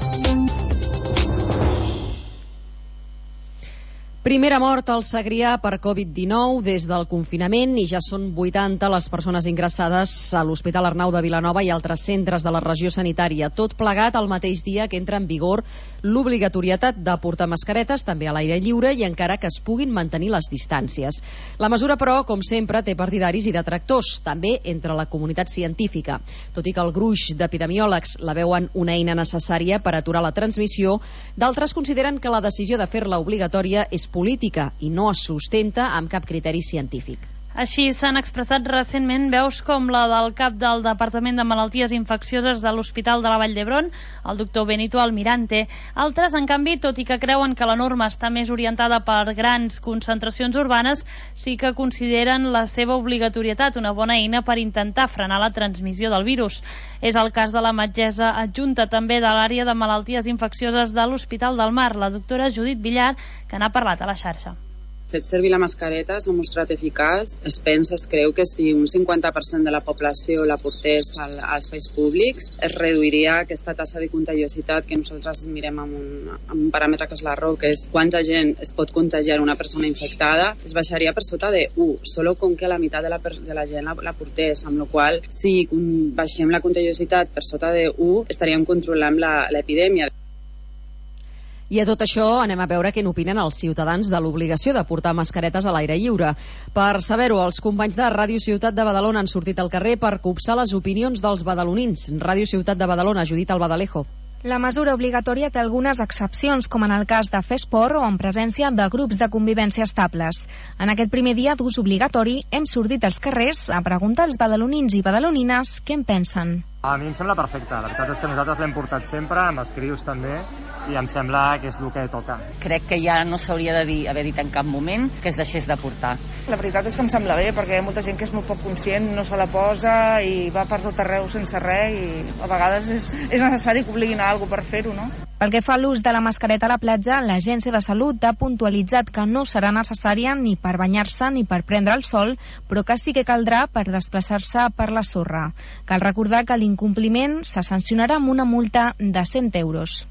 Primera mort al Segrià per covid dinou des del confinament i ja són vuitanta les persones ingressades a l'Hospital Arnau de Vilanova i altres centres de la regió sanitària. Tot plegat el mateix dia que entra en vigor l'obligatorietat de portar mascaretes també a l'aire lliure i encara que es puguin mantenir les distàncies. La mesura, però, com sempre, té partidaris i detractors, també entre la comunitat científica. Tot i que el gruix d'epidemiòlegs la veuen una eina necessària per aturar la transmissió, d'altres consideren que la decisió de fer-la obligatòria és política i no es sustenta amb cap criteri científic. Així s'han expressat recentment veus com la del cap del Departament de Malalties Infeccioses de l'Hospital de la Vall d'Hebron, el doctor Benito Almirante. Altres, en canvi, tot i que creuen que la norma està més orientada per grans concentracions urbanes, sí que consideren la seva obligatorietat una bona eina per intentar frenar la transmissió del virus. És el cas de la metgessa adjunta també de l'àrea de malalties infeccioses de l'Hospital del Mar, la doctora Judit Villar, que n'ha parlat a la xarxa. Fet servir la mascareta s'ha mostrat eficaç. Es pensa, es creu que si un cinquanta per cent de la població la portés als espais públics, es reduiria aquesta tassa de contagiositat que nosaltres mirem amb un, amb un paràmetre que és l'error, que és quanta gent es pot contagiar una persona infectada, es baixaria per sota de u, solo con que la meitat de la, de la gent la, la portés, amb la qual cosa, si baixem la contagiositat per sota de u, estaríem controlant l'epidèmia. I a tot això anem a veure què n'opinen els ciutadans de l'obligació de portar mascaretes a l'aire lliure. Per saber-ho, els companys de Ràdio Ciutat de Badalona han sortit al carrer per copsar les opinions dels badalonins. Ràdio Ciutat de Badalona, Judit Albadalejo. La mesura obligatòria té algunes excepcions, com en el cas de fer esport o en presència de grups de convivència estables. En aquest primer dia d'ús obligatori hem sortit als carrers a preguntar als badalonins i badalonines què en pensen. A mi em sembla perfecte. La veritat és que nosaltres l'hem portat sempre, amb els crios també, i em sembla que és el que toca. Crec que ja no s'hauria de dir, haver dit en cap moment que es deixés de portar. La veritat és que em sembla bé, perquè hi ha molta gent que és molt poc conscient, no se la posa i va per tot arreu sense res, i a vegades és, és necessari que obliguin a alguna cosa per fer-ho, no? Pel que fa a l'ús de la mascareta a la platja, l'Agència de Salut ha puntualitzat que no serà necessària ni per banyar-se ni per prendre el sol, però que sí que caldrà per desplaçar-se per la sorra. Cal recordar que l'incompliment se sancionarà amb una multa de cent euros.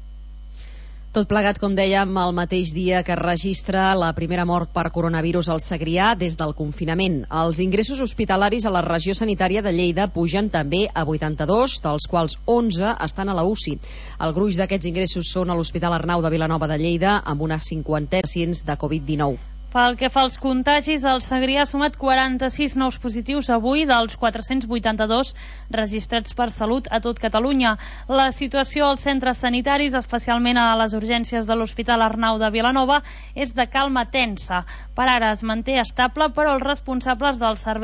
Tot plegat, com dèiem, el mateix dia que es registra la primera mort per coronavirus al Segrià des del confinament. Els ingressos hospitalaris a la regió sanitària de Lleida pugen també a vuitanta-dos, dels quals onze estan a la U C I. El gruix d'aquests ingressos són a l'Hospital Arnau de Vilanova de Lleida, amb una cinquantena de covid dinou. Pel que fa als contagis, el Segrià ha sumat quaranta-sis nous positius avui dels quatre-cents vuitanta-dos registrats per Salut a tot Catalunya. La situació als centres sanitaris, especialment a les urgències de l'Hospital Arnau de Vilanova, és de calma tensa. Per ara es manté estable, però els responsables del servei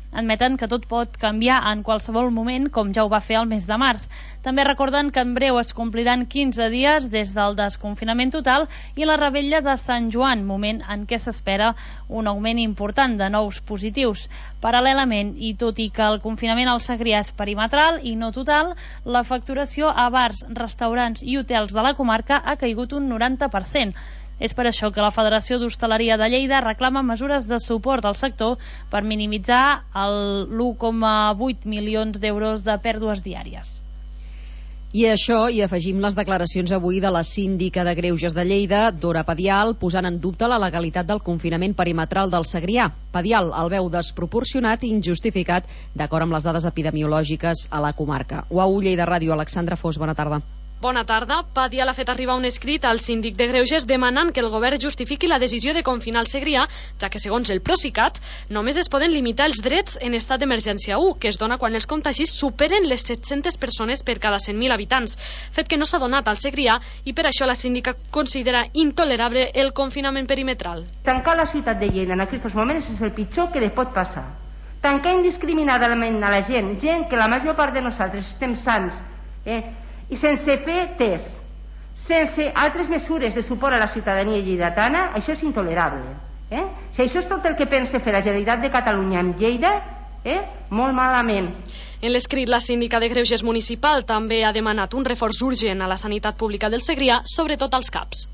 Admeten que tot pot canviar en qualsevol moment, com ja ho va fer el mes de març. També recorden que en breu es compliran quinze dies des del desconfinament total i la revetlla de Sant Joan, moment en què s'espera un augment important de nous positius. Paral·lelament, i tot i que el confinament al Segrià és perimetral i no total, la facturació a bars, restaurants i hotels de la comarca ha caigut un noranta per cent. És per això que la Federació d'Hostaleria de Lleida reclama mesures de suport al sector per minimitzar l'u coma vuit milions d'euros de pèrdues diàries. I a això hi afegim les declaracions avui de la síndica de Greuges de Lleida, Dora Padial, posant en dubte la legalitat del confinament perimetral del Segrià. Padial el veu desproporcionat i injustificat d'acord amb les dades epidemiològiques a la comarca. U A U Lleida Ràdio, Alexandra Fos, bona tarda. Bona tarda. Padial ha fet arribar un escrit al síndic de Greuges demanant que el govern justifiqui la decisió de confinar el Segrià, ja que segons el Procicat només es poden limitar els drets en estat d'emergència u, que es dona quan els contagis superen les set-centes persones per cada cent mil habitants, fet que no s'ha donat al Segrià i per això la síndica considera intolerable el confinament perimetral. Tancar la ciutat de Lleida en aquests moments és el pitjor que li pot passar. Tancar indiscriminadament a la gent, gent que la major part de nosaltres estem sants, eh? i sense fer test, sense altres mesures de suport a la ciutadania lleidatana, això és intolerable. Eh? Si això és tot el que pensa fer la Generalitat de Catalunya amb Lleida, eh? molt malament. En l'escrit, la síndica de Greuges Municipal també ha demanat un reforç urgent a la sanitat pública del Segrià, sobretot als CAPs.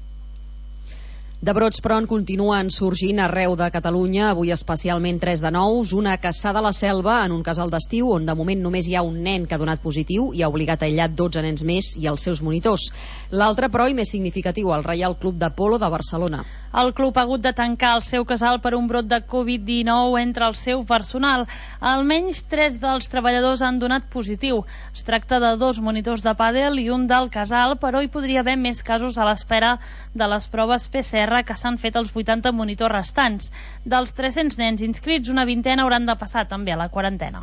De brots, però, en continuen sorgint arreu de Catalunya, avui especialment tres de nous, una caçada a la selva en un casal d'estiu on de moment només hi ha un nen que ha donat positiu i ha obligat a aïllar dotze nens més i els seus monitors. L'altre, però, i més significatiu, el Reial Club de Polo de Barcelona. El club ha hagut de tancar el seu casal per un brot de covid dinou entre el seu personal. Almenys tres dels treballadors han donat positiu. Es tracta de dos monitors de pàdel i un del casal, però hi podria haver més casos a l'espera de les proves P C R que s'han fet els vuitanta monitors restants. Dels tres-cents nens inscrits, una vintena hauran de passar també a la quarantena.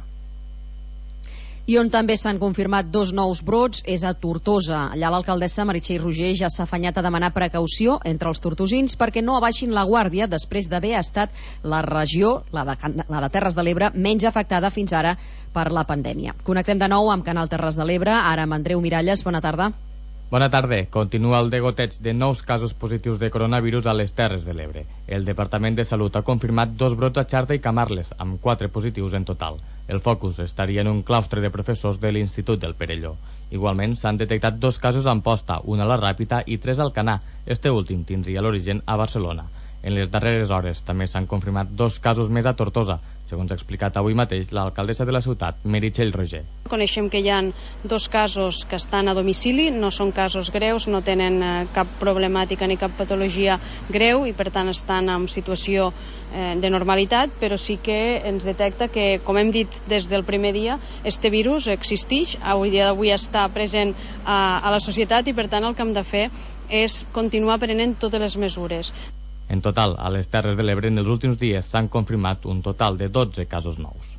I on també s'han confirmat dos nous brots és a Tortosa. Allà l'alcaldessa Meritxell Roger ja s'ha afanyat a demanar precaució entre els tortosins perquè no abaixin la guàrdia després d'haver estat la regió, la de, la de Terres de l'Ebre, menys afectada fins ara per la pandèmia. Connectem de nou amb Canal Terres de l'Ebre, ara amb Andreu Miralles. Bona tarda. Bona tarda. Continua el degoteig de nous casos positius de coronavirus a les Terres de l'Ebre. El Departament de Salut ha confirmat dos brots a Xarta i Camarles, amb quatre positius en total. El focus estaria en un claustre de professors de l'Institut del Perelló. Igualment, s'han detectat dos casos a Amposta, un a la Ràpita i tres al Canà. Este últim tindria l'origen a Barcelona. En les darreres hores també s'han confirmat dos casos més a Tortosa, segons ha explicat avui mateix l'alcaldessa de la ciutat, Meritxell Roger. Coneixem que hi ha dos casos que estan a domicili, no són casos greus, no tenen eh, cap problemàtica ni cap patologia greu i per tant estan en situació eh, de normalitat, però sí que ens detecta que, com hem dit des del primer dia, este virus existeix, avui dia d'avui està present a, a la societat i per tant el que hem de fer és continuar prenent totes les mesures. En total, a les Terres de l'Ebre en els últims dies s'han confirmat un total de dotze casos nous.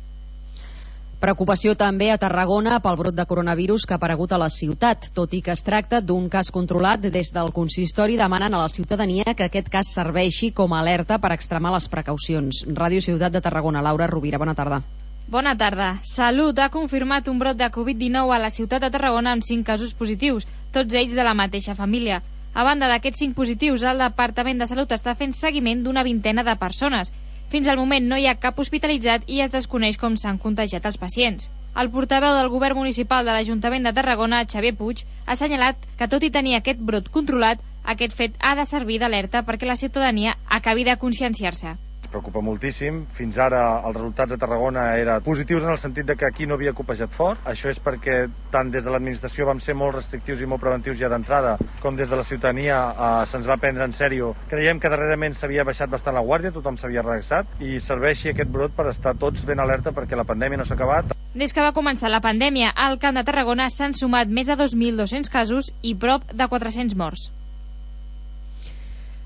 Preocupació també a Tarragona pel brot de coronavirus que ha aparegut a la ciutat. Tot i que es tracta d'un cas controlat, des del consistori demanen a la ciutadania que aquest cas serveixi com a alerta per extremar les precaucions. Ràdio Ciutat de Tarragona, Laura Rovira, bona tarda. Bona tarda. Salut ha confirmat un brot de covid dinou a la ciutat de Tarragona amb cinc casos positius, tots ells de la mateixa família. A banda d'aquests cinc positius, el Departament de Salut està fent seguiment d'una vintena de persones. Fins al moment no hi ha cap hospitalitzat i es desconeix com s'han contagiat els pacients. El portaveu del govern municipal de l'Ajuntament de Tarragona, Xavier Puig, ha assenyalat que tot i tenir aquest brot controlat, aquest fet ha de servir d'alerta perquè la ciutadania acabi de conscienciar-se. Preocupa moltíssim. Fins ara els resultats de Tarragona eren positius en el sentit de que aquí no havia copejat fort. Això és perquè tant des de l'administració vam ser molt restrictius i molt preventius ja d'entrada, com des de la ciutadania eh, se'ns va prendre en sèrio. Creiem que darrerament s'havia baixat bastant la guàrdia, tothom s'havia relaxat i serveixi aquest brot per estar tots ben alerta perquè la pandèmia no s'ha acabat. Des que va començar la pandèmia, al Camp de Tarragona s'han sumat més de dos mil dos-cents casos i prop de quatre-cents morts.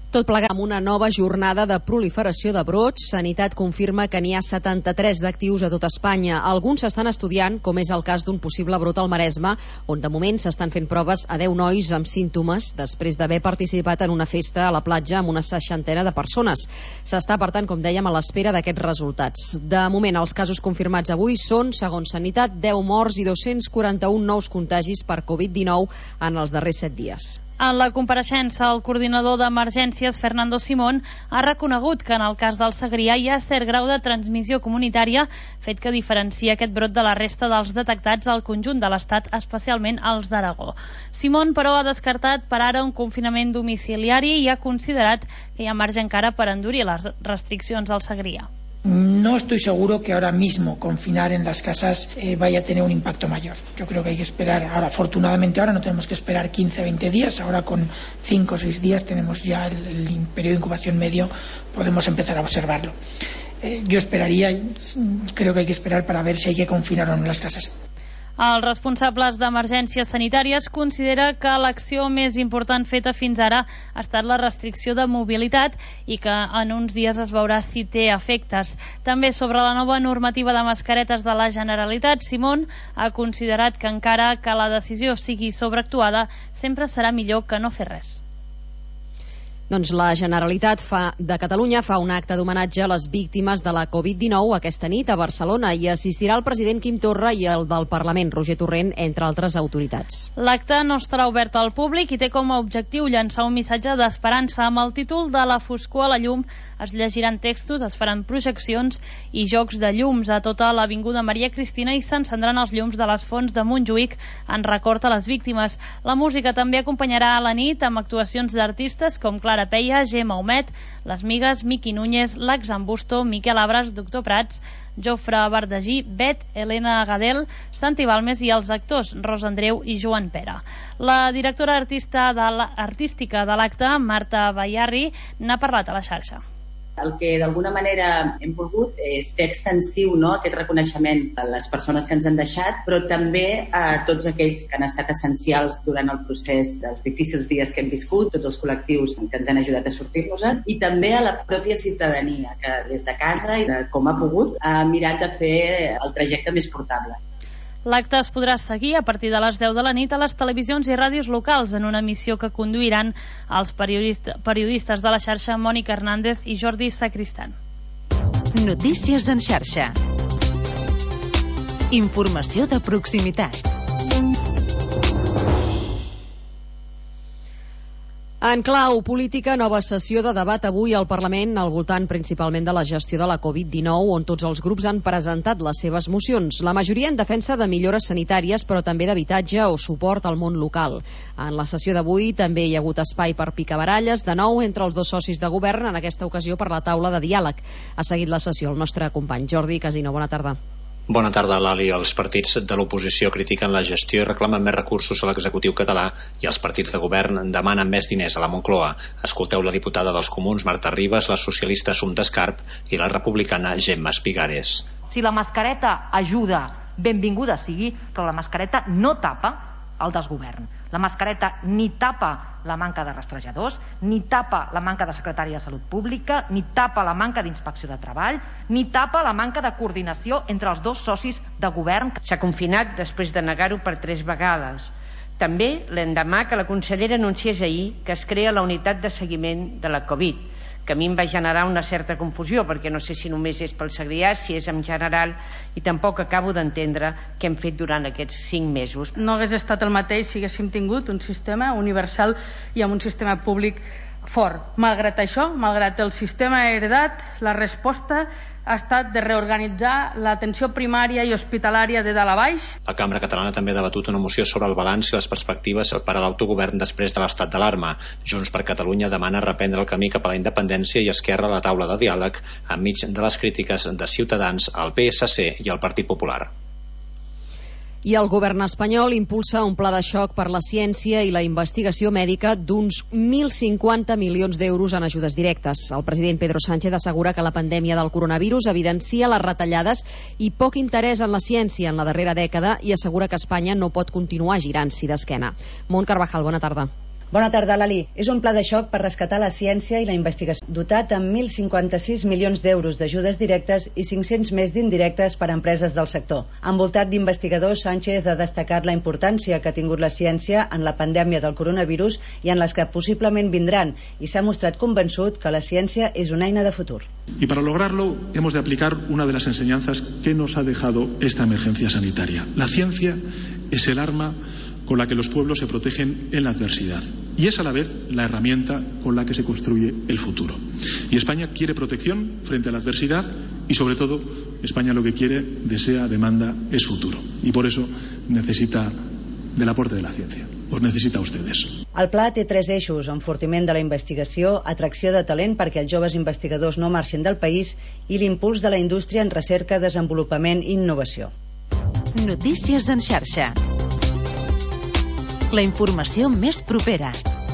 Tot plegat amb una nova jornada de proliferació de brots. Sanitat confirma que n'hi ha setanta-tres d'actius a tot Espanya. Alguns s'estan estudiant, com és el cas d'un possible brot al Maresme, on de moment s'estan fent proves a deu nois amb símptomes després d'haver participat en una festa a la platja amb una seixantena de persones. S'està, per tant, com dèiem, a l'espera d'aquests resultats. De moment, els casos confirmats avui són, segons Sanitat, deu morts i dos-cents quaranta-un nous contagis per covid dinou en els darrers set dies. En la compareixença, el coordinador d'emergències, Fernando Simón, ha reconegut que en el cas del Segrià hi ha cert grau de transmissió comunitària, fet que diferencia aquest brot de la resta dels detectats al conjunt de l'Estat, especialment als d'Aragó. Simón, però, ha descartat per ara un confinament domiciliari i ha considerat que hi ha marge encara per endurir les restriccions al Segrià. No estoy seguro que ahora mismo confinar en las casas eh, vaya a tener un impacto mayor. Yo creo que hay que esperar. Ahora, afortunadamente, ahora no tenemos que esperar quince a veinte días. Ahora con cinco o seis días tenemos ya el, el periodo de incubación medio, podemos empezar a observarlo. Eh, yo esperaría, creo que hay que esperar para ver si hay que confinar o no las casas. Els responsables d'emergències sanitàries considera que l'acció més important feta fins ara ha estat la restricció de mobilitat i que en uns dies es veurà si té efectes. També sobre la nova normativa de mascaretes de la Generalitat, Simón ha considerat que encara que la decisió sigui sobreactuada, sempre serà millor que no fer res. Doncs la Generalitat fa, de Catalunya fa un acte d'homenatge a les víctimes de la covid dinou aquesta nit a Barcelona i assistirà el president Quim Torra i el del Parlament, Roger Torrent, entre altres autoritats. L'acte no estarà obert al públic i té com a objectiu llançar un missatge d'esperança. Amb el títol de La foscor a la llum es llegiran textos, es faran projeccions i jocs de llums a tota l'avinguda Maria Cristina i s'encendran els llums de les fonts de Montjuïc en record a les víctimes. La música també acompanyarà a la nit amb actuacions d'artistes com Clara Peia, Gemma Humet, Les Migues, Miqui Núñez, Lax Ambusto, Miquel Abras, Doctor Prats, Jofre Bardagí, Bet, Helena Gadel, Santi Balmes i els actors Rosa Andreu i Joan Pera. La directora artista de la, artística de l'acte, Marta Bayarri, n'ha parlat a la xarxa. El que d'alguna manera hem volgut és fer extensiu, no, aquest reconeixement a les persones que ens han deixat, però també a tots aquells que han estat essencials durant el procés dels difícils dies que hem viscut, tots els col·lectius que ens han ajudat a sortir-nos-en, i també a la pròpia ciutadania, que des de casa i de com ha pogut ha mirat de fer el trajecte més portable. L'acte es podrà seguir a partir de les deu de la nit a les televisions i ràdios locals en una missió que conduiran els periodista, periodistes de la xarxa Mònica Hernández i Jordi Sacristan. Notícies en xarxa. Informació de proximitat. En clau política, nova sessió de debat avui al Parlament al voltant principalment de la gestió de la covid dinou, on tots els grups han presentat les seves mocions. La majoria en defensa de millores sanitàries, però també d'habitatge o suport al món local. En la sessió d'avui també hi ha hagut espai per picabaralles, de nou entre els dos socis de govern, en aquesta ocasió per la taula de diàleg. Ha seguit la sessió el nostre company Jordi Casino. Bona tarda. Bona tarda, Lali. Els partits de l'oposició critiquen la gestió i reclamen més recursos a l'executiu català i els partits de govern demanen més diners a la Moncloa. Escolteu la diputada dels Comuns, Marta Ribas, la socialista Assumpta Escarp i la republicana Gemma Espigares. Si la mascareta ajuda, benvinguda sigui, però la mascareta no tapa el desgovern. La mascareta ni tapa la manca de rastrejadors, ni tapa la manca de secretari de Salut Pública, ni tapa la manca d'inspecció de treball, ni tapa la manca de coordinació entre els dos socis de govern. S'ha confinat després de negar-ho per tres vegades. També l'endemà que la consellera anunciés ahir que es crea la unitat de seguiment de la Covid, que a mi em va generar una certa confusió, perquè no sé si només és pel Segrià, si és en general, i tampoc acabo d'entendre què hem fet durant aquests cinc mesos. No hagués estat el mateix si haguéssim tingut un sistema universal i amb un sistema públic fort. Malgrat això, malgrat el sistema heredat, la resposta ha estat de reorganitzar l'atenció primària i hospitalària de dalt a baix. La Cambra Catalana també ha debatut una moció sobre el balanç i les perspectives per a l'autogovern després de l'estat d'alarma. Junts per Catalunya demana reprendre el camí cap a la independència i Esquerra a la taula de diàleg enmig de les crítiques de Ciutadans, el P S C i el Partit Popular. I el govern espanyol impulsa un pla de xoc per la ciència i la investigació mèdica d'uns mil cinquanta milions d'euros en ajudes directes. El president Pedro Sánchez assegura que la pandèmia del coronavirus evidencia les retallades i poc interès en la ciència en la darrera dècada i assegura que Espanya no pot continuar girant-s'hi d'esquena. Mont Carvajal, bona tarda. Bona tarda, Lali. És un pla de xoc per rescatar la ciència i la investigació, dotat amb mil cinquanta-sis milions d'euros d'ajudes directes i cinc-cents més d'indirectes per a empreses del sector. Envoltat d'investigadors, Sánchez ha destacat la importància que ha tingut la ciència en la pandèmia del coronavirus i en les que possiblement vindran, i s'ha mostrat convençut que la ciència és una eina de futur. Y para lograrlo hemos de aplicar una de las enseñanzas que nos ha dejado esta emergencia sanitaria. La ciencia es el arma con la que los pueblos se protegen en la adversidad y es a la vez la herramienta con la que se construye el futuro. Y España quiere protección frente a la adversidad y sobre todo España lo que quiere, desea, demanda es futuro y por eso necesita del aporte de la ciencia. Os necessita a ustedes. El pla té tres eixos: enfortiment de la investigació, atracció de talent perquè els joves investigadors no marxin del país i l'impuls de la indústria en recerca, desenvolupament i innovació. Notícies en xarxa. La informació més propera.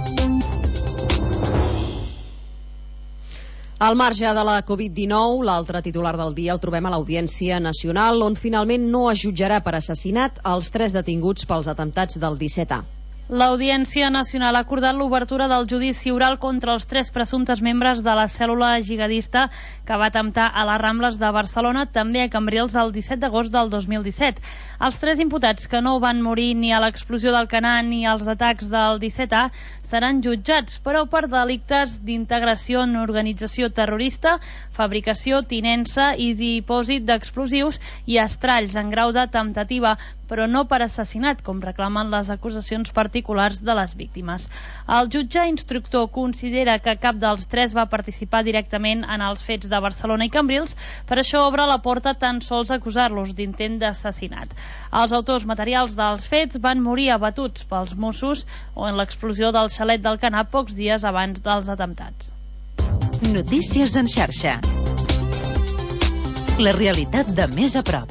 Al marge de la covid dinou, l'altre titular del dia el trobem a l'Audiència Nacional, on finalment no es jutjarà per assassinat els tres detinguts pels atemptats del disset A. L'Audiència Nacional ha acordat l'obertura del judici oral contra els tres presumptes membres de la cèl·lula jihadista que va atemptar a les Rambles de Barcelona, també a Cambrils, el disset d'agost del dos mil disset. Els tres imputats, que no van morir ni a l'explosió del Canà ni als atacs del disset A, seran jutjats, però per delictes d'integració en organització terrorista, fabricació, tinença i dipòsit d'explosius i estralls en grau de temptativa, però no per assassinat, com reclamen les acusacions particulars de les víctimes. El jutge instructor considera que cap dels tres va participar directament en els fets de Barcelona i Cambrils, per això obre la porta tan sols a acusar-los d'intent d'assassinat. Els autors materials dels fets van morir abatuts pels Mossos o en l'explosió del xalet del Canà pocs dies abans dels atemptats. Notícies en xarxa. La realitat de més a prop.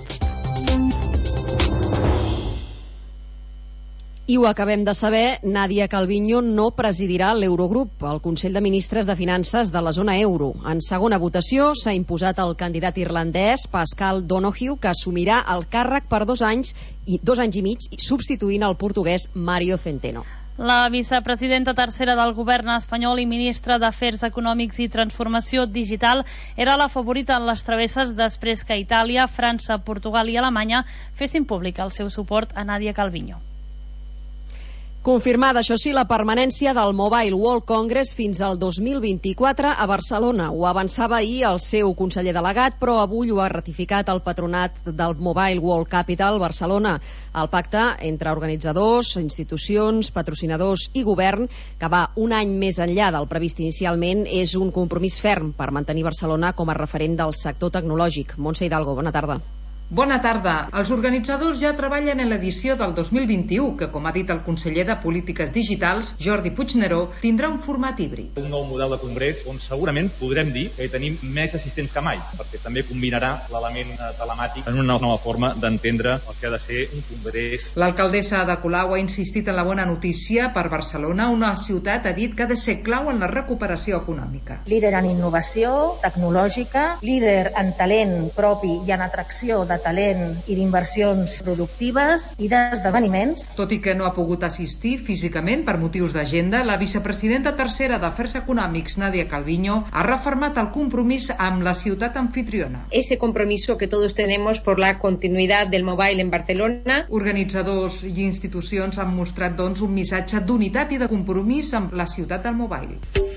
I ho acabem de saber, Nadia Calviño no presidirà l'Eurogrup, el Consell de Ministres de Finances de la zona euro. En segona votació s'ha imposat el candidat irlandès Pascal Donoghue, que assumirà el càrrec per dos anys i dos anys i mig, substituint el portuguès Mário Centeno. La vicepresidenta tercera del govern espanyol i ministra d'Afers Econòmics i Transformació Digital era la favorita en les travesses després que Itàlia, França, Portugal i Alemanya fessin públic el seu suport a Nadia Calviño. Confirmada, això sí, la permanència del Mobile World Congress fins al dos mil vint-i-quatre a Barcelona. Ho avançava ahir el seu conseller delegat, però avui ho ha ratificat el patronat del Mobile World Capital Barcelona. El pacte entre organitzadors, institucions, patrocinadors i govern, que va un any més enllà del previst inicialment, és un compromís ferm per mantenir Barcelona com a referent del sector tecnològic. Montse Hidalgo, bona tarda. Bona tarda. Els organitzadors ja treballen en l'edició del dos mil vint-i-u, que, com ha dit el conseller de Polítiques Digitals, Jordi Puigneró, tindrà un format híbrid. Un nou model de congrés on segurament podrem dir que tenim més assistents que mai, perquè també combinarà l'element telemàtic en una nova forma d'entendre el que ha de ser un congrés. L'alcaldessa de Colau ha insistit en la bona notícia per Barcelona, una ciutat, ha dit, que ha de ser clau en la recuperació econòmica. Líder en innovació tecnològica, líder en talent propi i en atracció de talent i d'inversions productives i d'esdeveniments. Tot i que no ha pogut assistir físicament per motius d'agenda, la vicepresidenta tercera d'Afers Econòmics, Nadia Calviño, ha refermat el compromís amb la ciutat anfitriona. Ese compromiso que todos tenemos por la continuidad del mobile en Barcelona. Organitzadors i institucions han mostrat, doncs, un missatge d'unitat i de compromís amb la ciutat del mobile.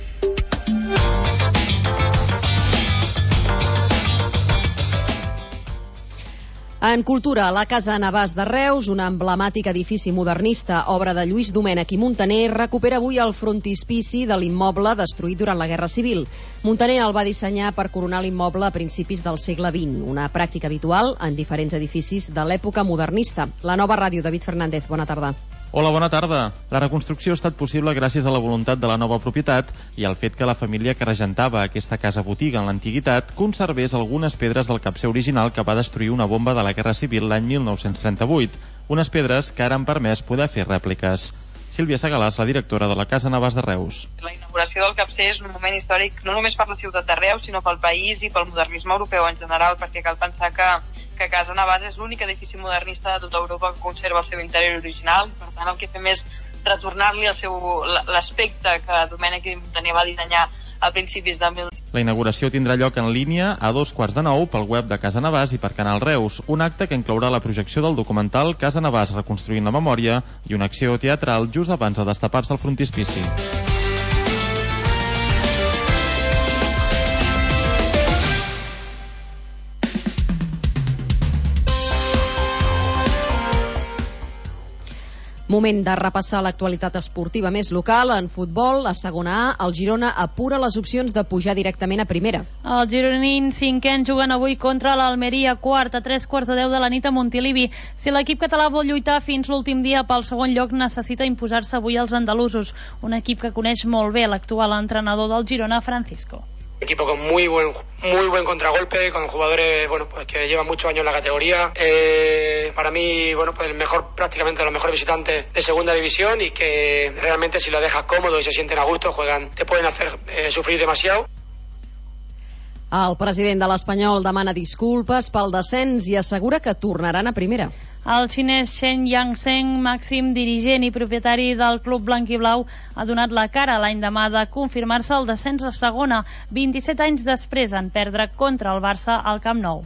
En cultura, la Casa Navàs de Reus, un emblemàtic edifici modernista, obra de Lluís Domènech i Muntaner, recupera avui el frontispici de l'immoble destruït durant la Guerra Civil. Muntaner el va dissenyar per coronar l'immoble a principis del segle vint, una pràctica habitual en diferents edificis de l'època modernista. La Nova Ràdio, David Fernández, bona tarda. Hola, bona tarda. La reconstrucció ha estat possible gràcies a la voluntat de la nova propietat i al fet que la família que regentava aquesta casa-botiga en l'antiguitat conservés algunes pedres del capcer original que va destruir una bomba de la Guerra Civil l'any mil nou-cents trenta-vuit, unes pedres que ara han permès poder fer rèpliques. Sílvia Segalàs, la directora de la Casa Navàs de Reus. La inauguració del capcer és un moment històric no només per la ciutat de Reus, sinó pel país i pel modernisme europeu en general, perquè cal pensar que que Casa Navàs és l'únic edifici modernista de tota Europa que conserva el seu interior original. Per tant, el que fem és retornar-li el seu l'aspecte que Domènec Montagnier va dissenyar a principis de mil... La inauguració tindrà lloc en línia a dos quarts de nou pel web de Casa Navàs i per Canal Reus, un acte que inclourà la projecció del documental Casa Navàs reconstruint la memòria i una acció teatral just abans de destapar-se el frontispici. Moment de repassar l'actualitat esportiva més local. En futbol, a segona A, el Girona apura les opcions de pujar directament a primera. Els gironins cinquens juguen avui contra l'Almeria, quart a tres quarts de deu de la nit a Montilivi. Si l'equip català vol lluitar fins l'últim dia pel segon lloc, necessita imposar-se avui als andalusos, un equip que coneix molt bé l'actual entrenador del Girona, Francisco. Equipo con muy buen muy buen contragolpe, con jugadores bueno pues que llevan muchos años en la categoría. Eh, para mí bueno pues el mejor, prácticamente los mejores visitantes de segunda división, y que realmente si lo dejas cómodo y se sienten a gusto, juegan, te pueden hacer eh, sufrir demasiado. El president de l'Espanyol demana disculpes pel descens i assegura que tornaran a primera. El xinès Shen Yang-seng, màxim dirigent i propietari del club blanc-i-blau, ha donat la cara l'endemà de confirmar-se el descens a segona, vint-i-set anys després en perdre contra el Barça al Camp Nou.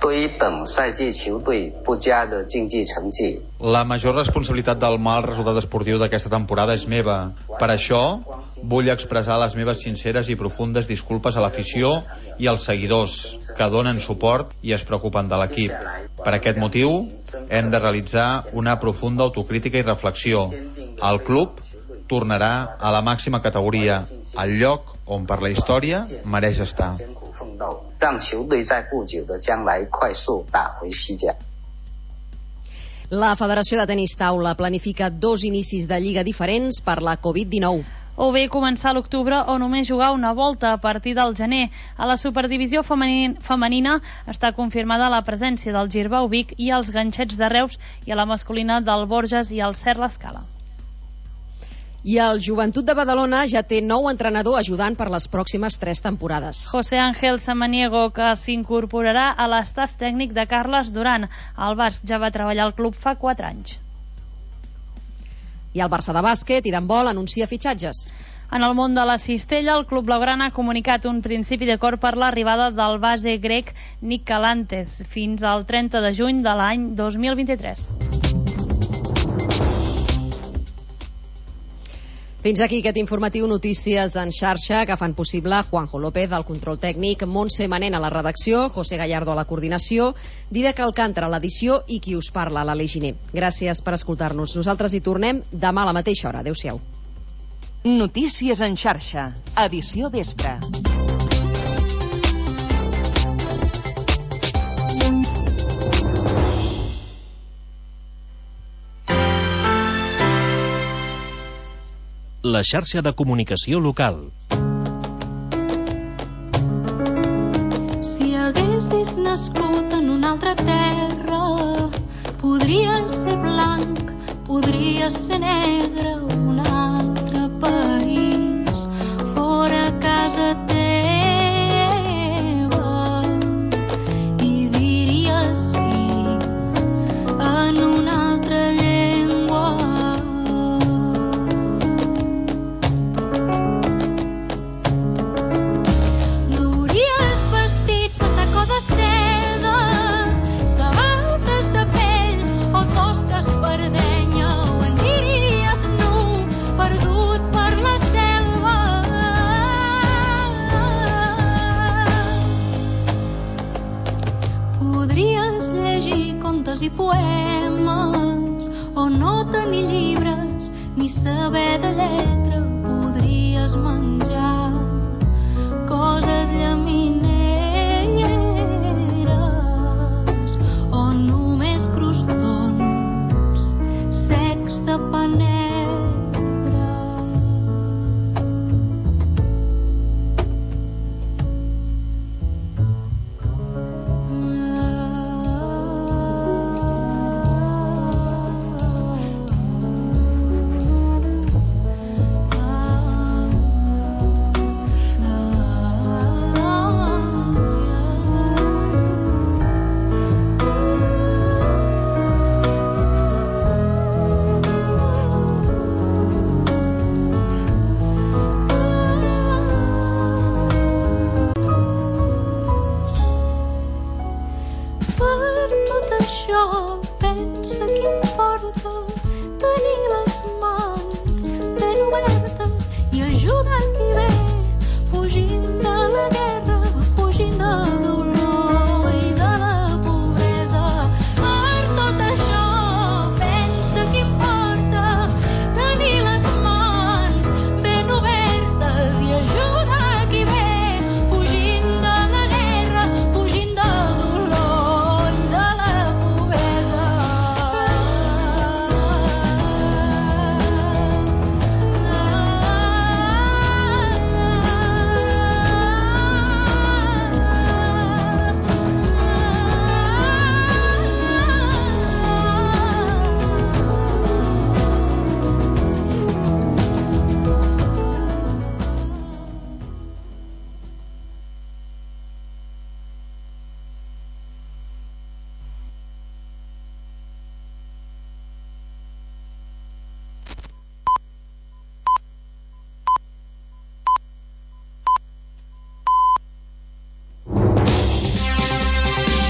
La major responsabilitat del mal resultat esportiu d'aquesta temporada és meva. Per això vull expressar les meves sinceres i profundes disculpes a l'afició i als seguidors que donen suport i es preocupen de l'equip. Per aquest motiu hem de realitzar una profunda autocrítica i reflexió. El club tornarà a la màxima categoria, al lloc on per la història mereix estar. La Federació de Tenis Taula planifica dos inicis de lliga diferents per la covid dinou. O bé començar a l'octubre o només jugar una volta a partir del gener. A la superdivisió femenina està confirmada la presència del Girbau Vic i els Ganxets de Reus, i a la masculina del Borges i el Cert l'Escala. I el Joventut de Badalona ja té nou entrenador ajudant per les pròximes tres temporades. José Ángel Samaniego, que s'incorporarà a l'estaf tècnic de Carles Duran. El basc ja va treballar al club fa quatre anys. I el Barça de bàsquet i d'handbol anuncia fitxatges. En el món de la cistella, el club blaugrana ha comunicat un principi d'acord per l'arribada del base grec Nick Calantes fins al trenta de juny de l'any dos mil vint-i-tres. Fins aquí aquest informatiu Notícies en xarxa, que fan possible Juanjo López al control tècnic, Montse Manent a la redacció, José Gallardo a la coordinació, Didac Alcántara a l'edició i qui us parla, l'Aleix Giner. Gràcies per escoltar-nos. Nosaltres hi tornem demà a la mateixa hora. Adéu-siau. Notícies en xarxa, edició vespre. La xarxa de comunicació local. Si haguessis nascut en una altra terra, podries ser blanc, podries ser negre, un altre país, fora casa teva, i diries sí en una altra llengua. Duries vestits de tacó de seda, sabates de pell o tosques perdenya, o aniríes nu, perdut per la selva. Podries llegir contes i poemes, o no tenir llibres ni saber de lletra. Podries menjar coses llamineres, o només crostons secs de pa negre. Ah, yo